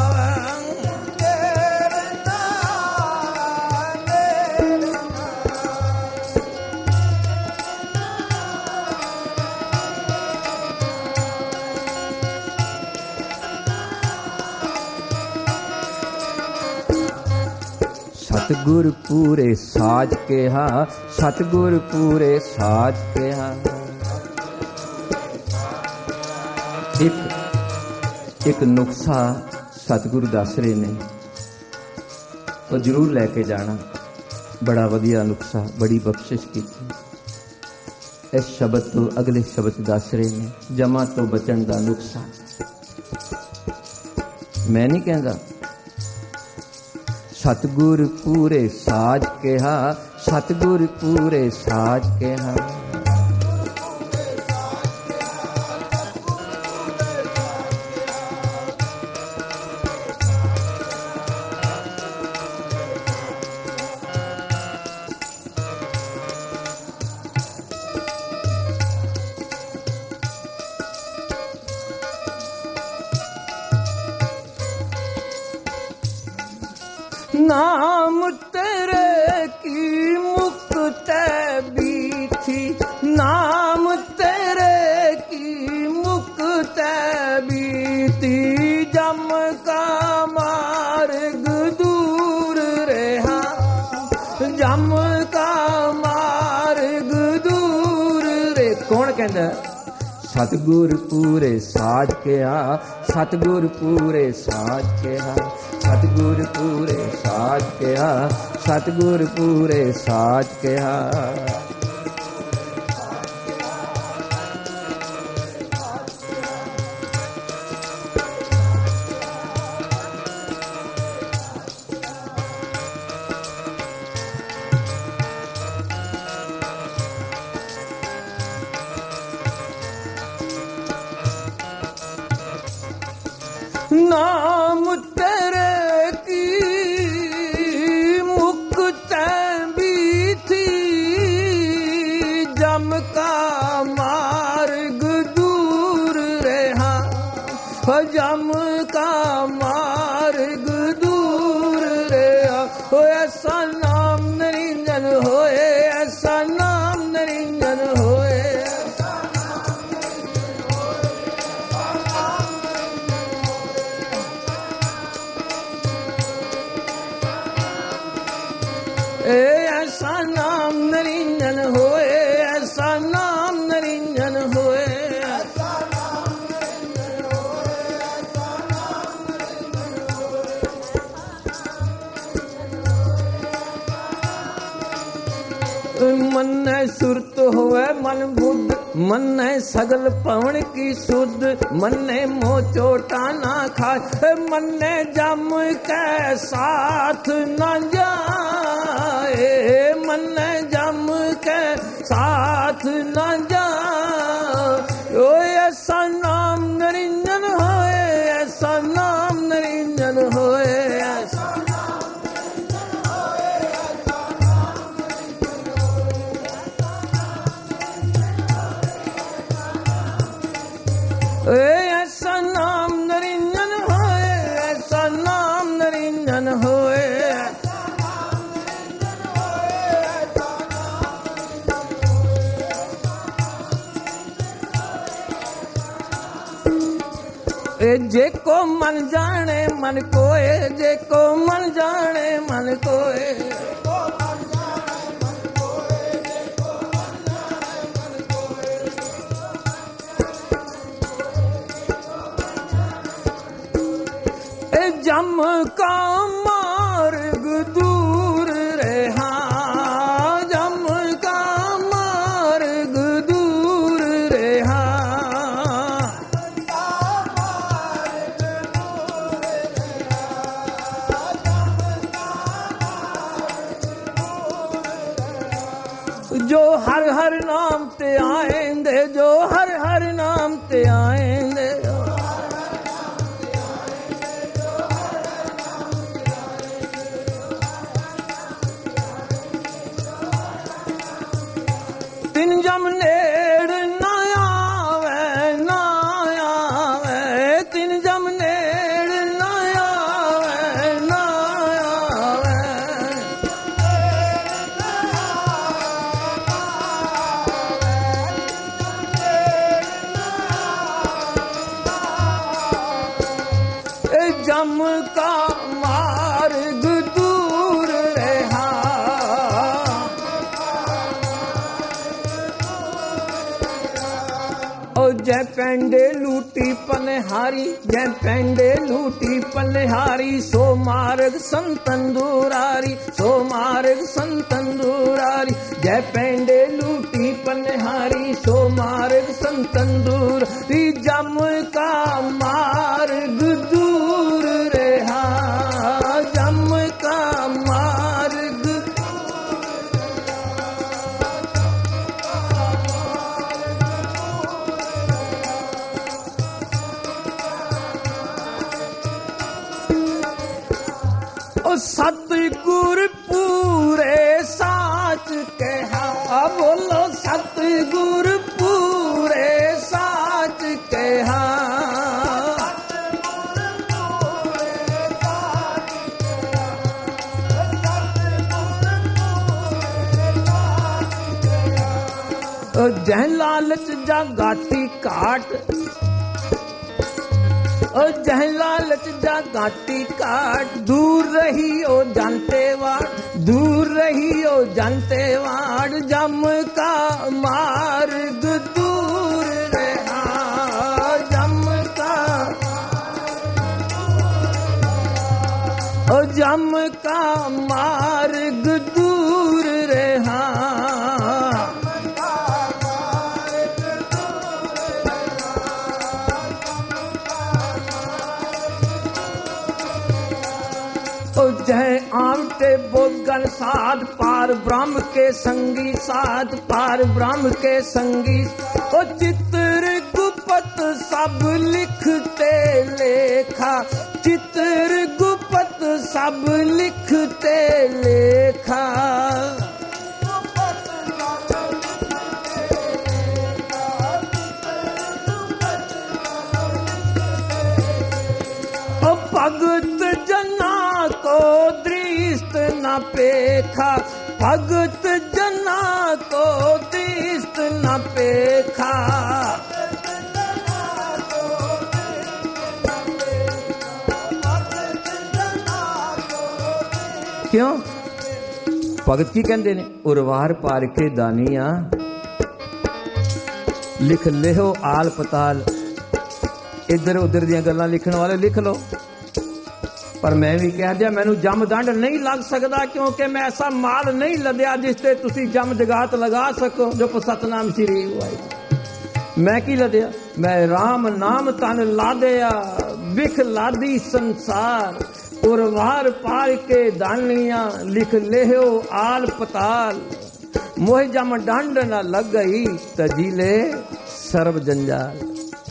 सतगुर पूरे साज कहा, सतगुर पूरे साज कहा। एक एक नुक्सा सतगुरु दस रहे ने, वो जरूर लैके जाना। बड़ा वधिया नुक्सा, बड़ी बख्शिश की। इस शब्द तो अगले शब्द दस रहे ने, जमा तो बचन का नुक्सा। मैं नहीं कहता। सतगुर पूरे साज कहा, सतगुर पूरे साज कहा। नाम तेरे की मुक्त बीथी, नाम तेरे की मुक्त बीती। जम का मार्ग दूर रहा, जम का मार्ग दूर रे। कौन कहता? सतगुर पूरे साज कहा, सतगुर पूरे साज कहा, सतगुर पूरे साज कहा, सतगुर पूरे साज कहा। नाम तेरे की मुक्त बीथी। जम का मार्ग दूर रहा, जम का मार्ग दूर रहा। हो ऐसा नाम निरंजन होए, ऐसा नाम निरंजन होए। ऐसा नाम निरंजन होए, ऐसा नाम निरंजन होए। मन सुरत होवे मन बुद्ध, मन सगल पवन की शुद्ध। मन मोह चोटा ना खाए, मन जम के साथ न जाए। मन जम के साथ न जाए। ओ ऐसा नाम निरंजन होए, ऐसा नाम निरंजन होए। ऐसा नाम निरंजन होए, ऐसा नाम निरंजन होए। जे को मन जाने मन कोए, जे को मन जाने मन कोए, जम का मार्ग दूर रहा, जम का मार्ग दूर रहा, जो हर हर नाम ते आएंगे, जो हर हर नाम ते आएंगे, तिन जम नेड़ ना आवे, ना आवे, तिन जम नेड़ ना आवे, ना आवे, जम का मार्ग दूर रहा, जय पेंडे लूटी पनहारी, जय पेंडे लूटी पनहारी, सो मार्ग संतन दुरारी, सो मार्ग संतन दुरारी, जय पेंडे लूटी पनहारी, सो मार्ग संतन दुरारी, जम का मार्ग दूर रहा, जम का मार्ग, सतगुर पूरे साच कहा, बोलो सतगुर पूरे साच कहा, जय लालच जागाती काट, जय लालच जागाती काट, दूर रही ओ जानते वाट, दूर रही ओ जानते वाट, जम का मार्ग दूर रहा, जम का, ओ जम का मार्ग दूर रहा, जय आमते बोगन साध, पार ब्रह्म के संगी साध, पार ब्रह्म के संगी, ओ चित्र गुपत सब लिखते लेखा, चित्र गुपत सब लिखते लेखा, ओ भगत जना को दृष्ट न पेखा, भगत जना को दृष्ट न पेखा, क्यों भगत की कहते ने, उर्वार पार के दानिया, लिख लेहो आल पताल, इधर उधर दियां गल्लां लिखण वाले लिख लो, पर मैं भी कह दिया मैनू जम दंड नहीं लग सकता, क्योंकि मैं ऐसा माल नहीं लद्या जिसते तुसी जम जगात लगा सको, जो सतनाम श्री हुआ। मैं की लद्या, मैं राम नाम तन लादया, बिख लादी संसार, उर्वार पार के दानिया, लिख लेहो आल पताल, मोह जम दंड न लग गई, तजीले सर्व जंजाल,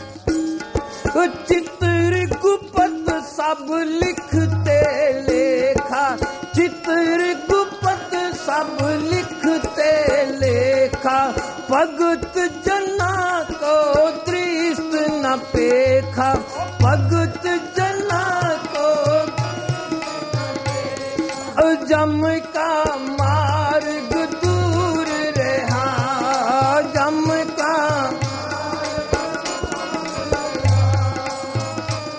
चित्र गुपत सब लिखते लेखा, चित्र गुपत सब लिखते लेखा, भगत जना को दृष्ट न पेखा, भगत जना को जम का मार्ग दूर रहा, जम का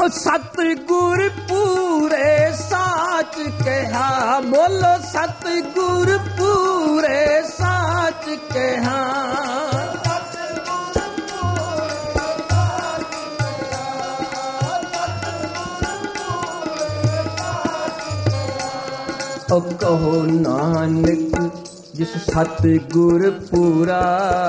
सतगुर पूरे साच कहा, बोलो सतगुर पूरे साच कहा। ओ कहो नानक जिस सतगुर पूरा,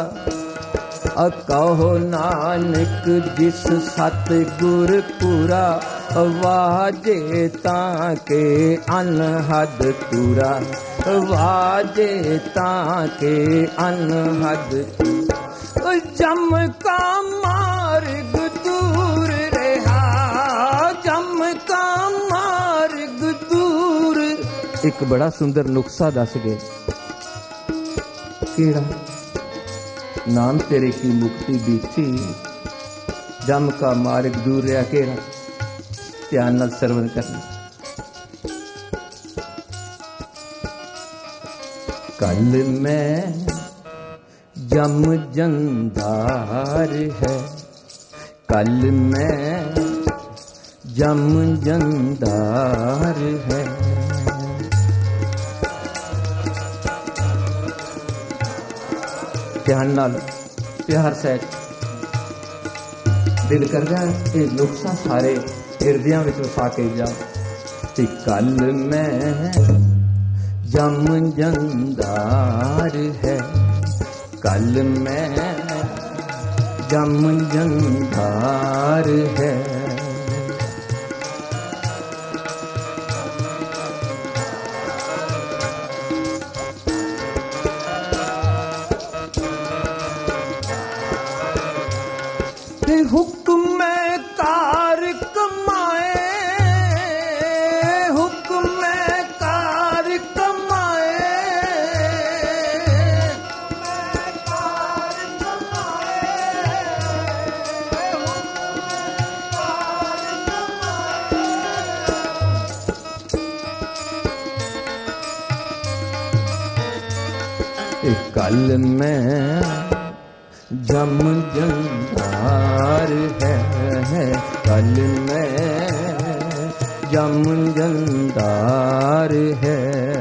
कहो नानक जिस सतगुर पूरा, वाजे ताके अनहद तूरा, वाजे ताके अनहद तूरा। जम का मार्ग दूर रहा, जम का मार्ग दूर। एक बड़ा सुंदर नुक्सा दस गए, केड़ा? नाम तेरे की मुक्ति बीती, जम का मार्ग दूर रहा। केड़ा? ध्यान नाल सरवण करना। कल में जम जंदार है, कल में जम जंदार है। ध्यान नाल प्यार सहित दिल कर रहा है, ये नुक्सा सारे हिरदियां विच वसा के जा। ते कल में जम जंदार है, कल में जम जंदार है। हुक्म कार कमाए, हुक्म कार कमाए, कल में जम जंदार है, कल में जम जंदार है।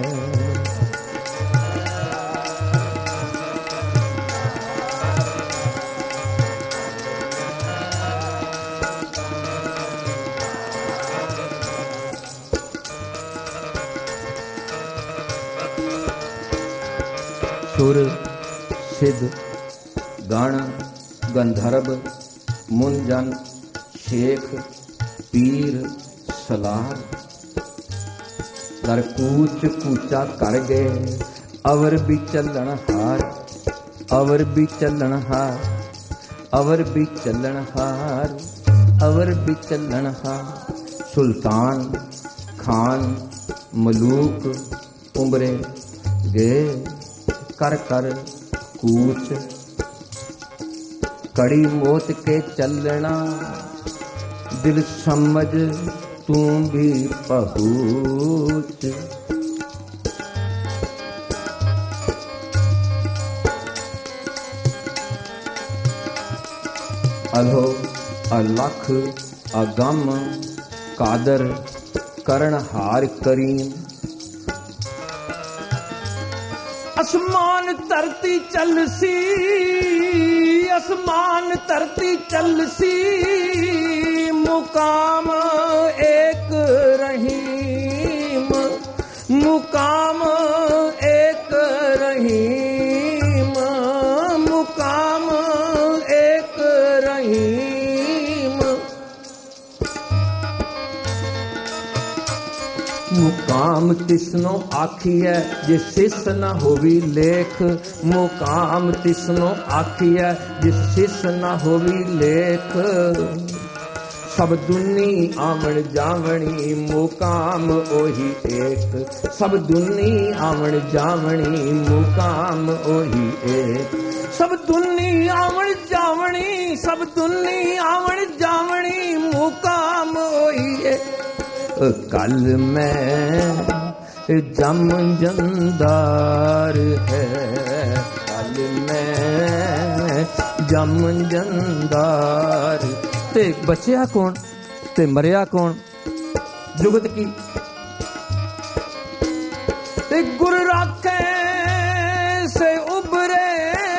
सुर सिद्ध गण गंधर्व मुंजन शेख पीर सलार दर कूच कूचा कर गए, अवर भी चलन हार, अवर भी चलन हार, अवर भी चलन हार, अवर भी चलन हार। सुल्तान खान मलूक उमरे गए, कर कर कूच कड़ी मोत के चलना, दिल समझ तू भी पहुँच। अल्हो अलख अगम कादर करणहार करीम। आसमान धरती चलसी, आसमान धरती चलसी, मुकाम एक रहीम, मुकाम एक रहीम, मुकाम एक रहीम। मुकाम तिसनो आखिए जे सिस न होवी लेख, मुकाम तिसनो आखिए जे सिस न होवी लेख। सब दुनी आमण जावणी मुकाम ओही एक, सब दुनी आमण जावणी मुकाम ओही एक। सब दुनी आमण जावणी, सब दुनी आमण जावणी मुकाम ओही एक। कल में जम जंदार है, कल में जम जंदार। ते बचिया कौन? ते मरिया कौन? जुगत की ते गुर राखे से उबरे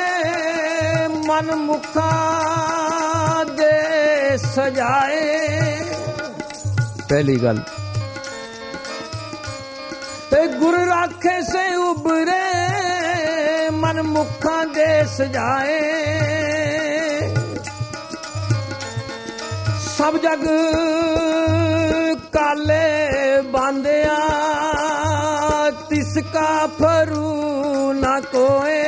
मन मुखा दे सजाए। पहली गल ते गुर राखे से उबरे मन मुखा दे सजाए। सब जग काले बांधिया तिसका फरू ना कोए।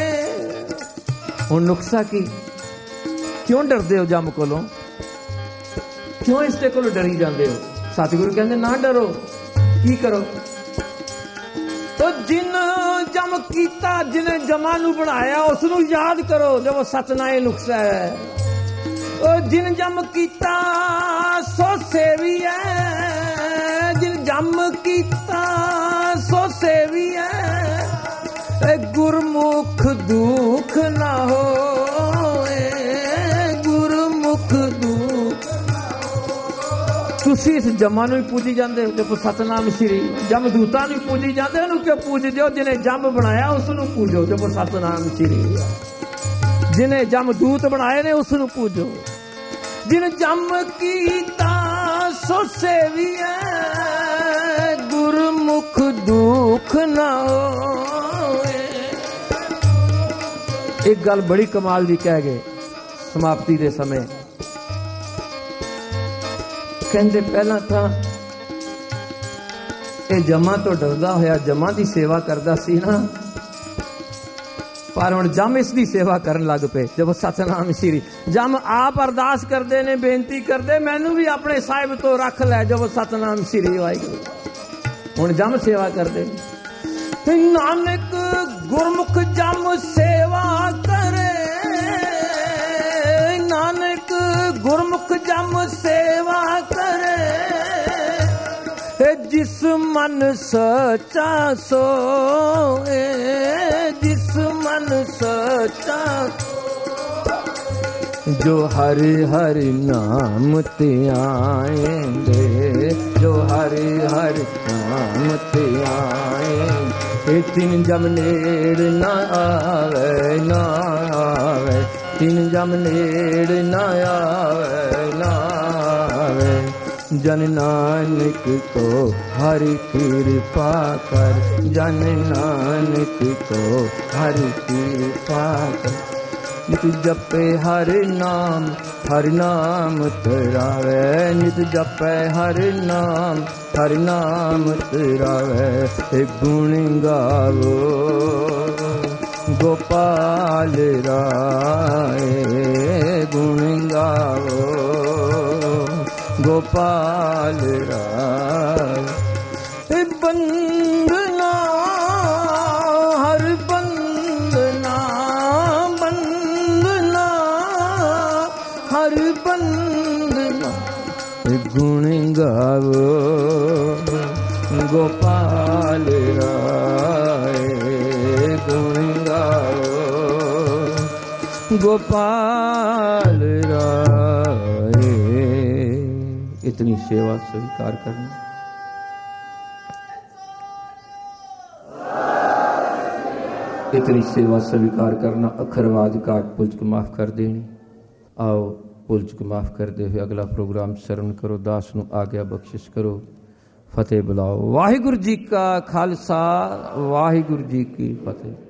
हुण नुक्सा की क्यों डरदे हो जम कोलों? क्यों इसके कोलों डरी जाते हो? सतगुरु कहते ना डरो, की करो? तो जिन जम कीता, जिन्हें जमा नू बनाया उसनू याद करो जब वो सतना ये नुक्सा है। ओ जिन जम कीता सो सेवी है, जिन जम कीता सो सेवी है। गुरमुख दुख ना हो, गुरमुख दुख। तुसी इस जमा नू पूजी जाते हो जब सतनाम श्री। जम दूता नू पूजी जाते हो, क्यों पूजते हो? जिन्हें जम बनाया उसनू पूजो जब सतनाम श्री। जिन्हें जम दूत बनाए ने उसनू पूजो। जिन जम कीता सो सेवी है, गुरमुख दुख ना हो। एक गल बड़ी कमाल दी कह गए समाप्ति दे समय। कहते पहला था ये जमा तो डरदा होया जमा की सेवा करता सी ना, पर हुण जम इसकी सेवा करन लग पे जब सतनाम श्री। जम आप अरदास करते ने, बेनती करते मैनू भी अपने साहिब तो रख लै जब सतनाम श्री। वाहिगुरू हुण जम सेवा करते। नानक गुरमुख जम सेवा करे, नानक गुरमुख जम सेवा करे। जिस मन सचा सोए, जिस मन सचा जो हरि हरि नाम ते आएंगे, जो हरि हरि नाम ते आएंगे। तीन जम नेड़ ना आवे ना आवे, तीन जम नेड़ ना आवे ना आवे। जन नानक को हरि कृपा कर, जन नानक को हरि कृपा कर। नित जपे हरि नाम, हरि नाम तेरावे। नित जपे हरि नाम, हरि नाम तेरावे। गुण गावो गोपाल राय, गुण गावो गोपाल राय। बंदना हर बंदना, बंदना हर बंदना। गुण गावो गोपाल राय, गुण गावो गोपाल राय। इतनी सेवा स्वीकार करना। इतनी सेवा स्वीकार करना। अखरवाद काट पुलच को माफ कर देनी। आओ पुलच को माफ करते हुए अगला प्रोग्राम शरण करो। दास नूं आज्ञा बख्शिश करो। फतेह बुलाओ। वाहिगुरु जी का खालसा, वाहिगुरु जी की फतेह।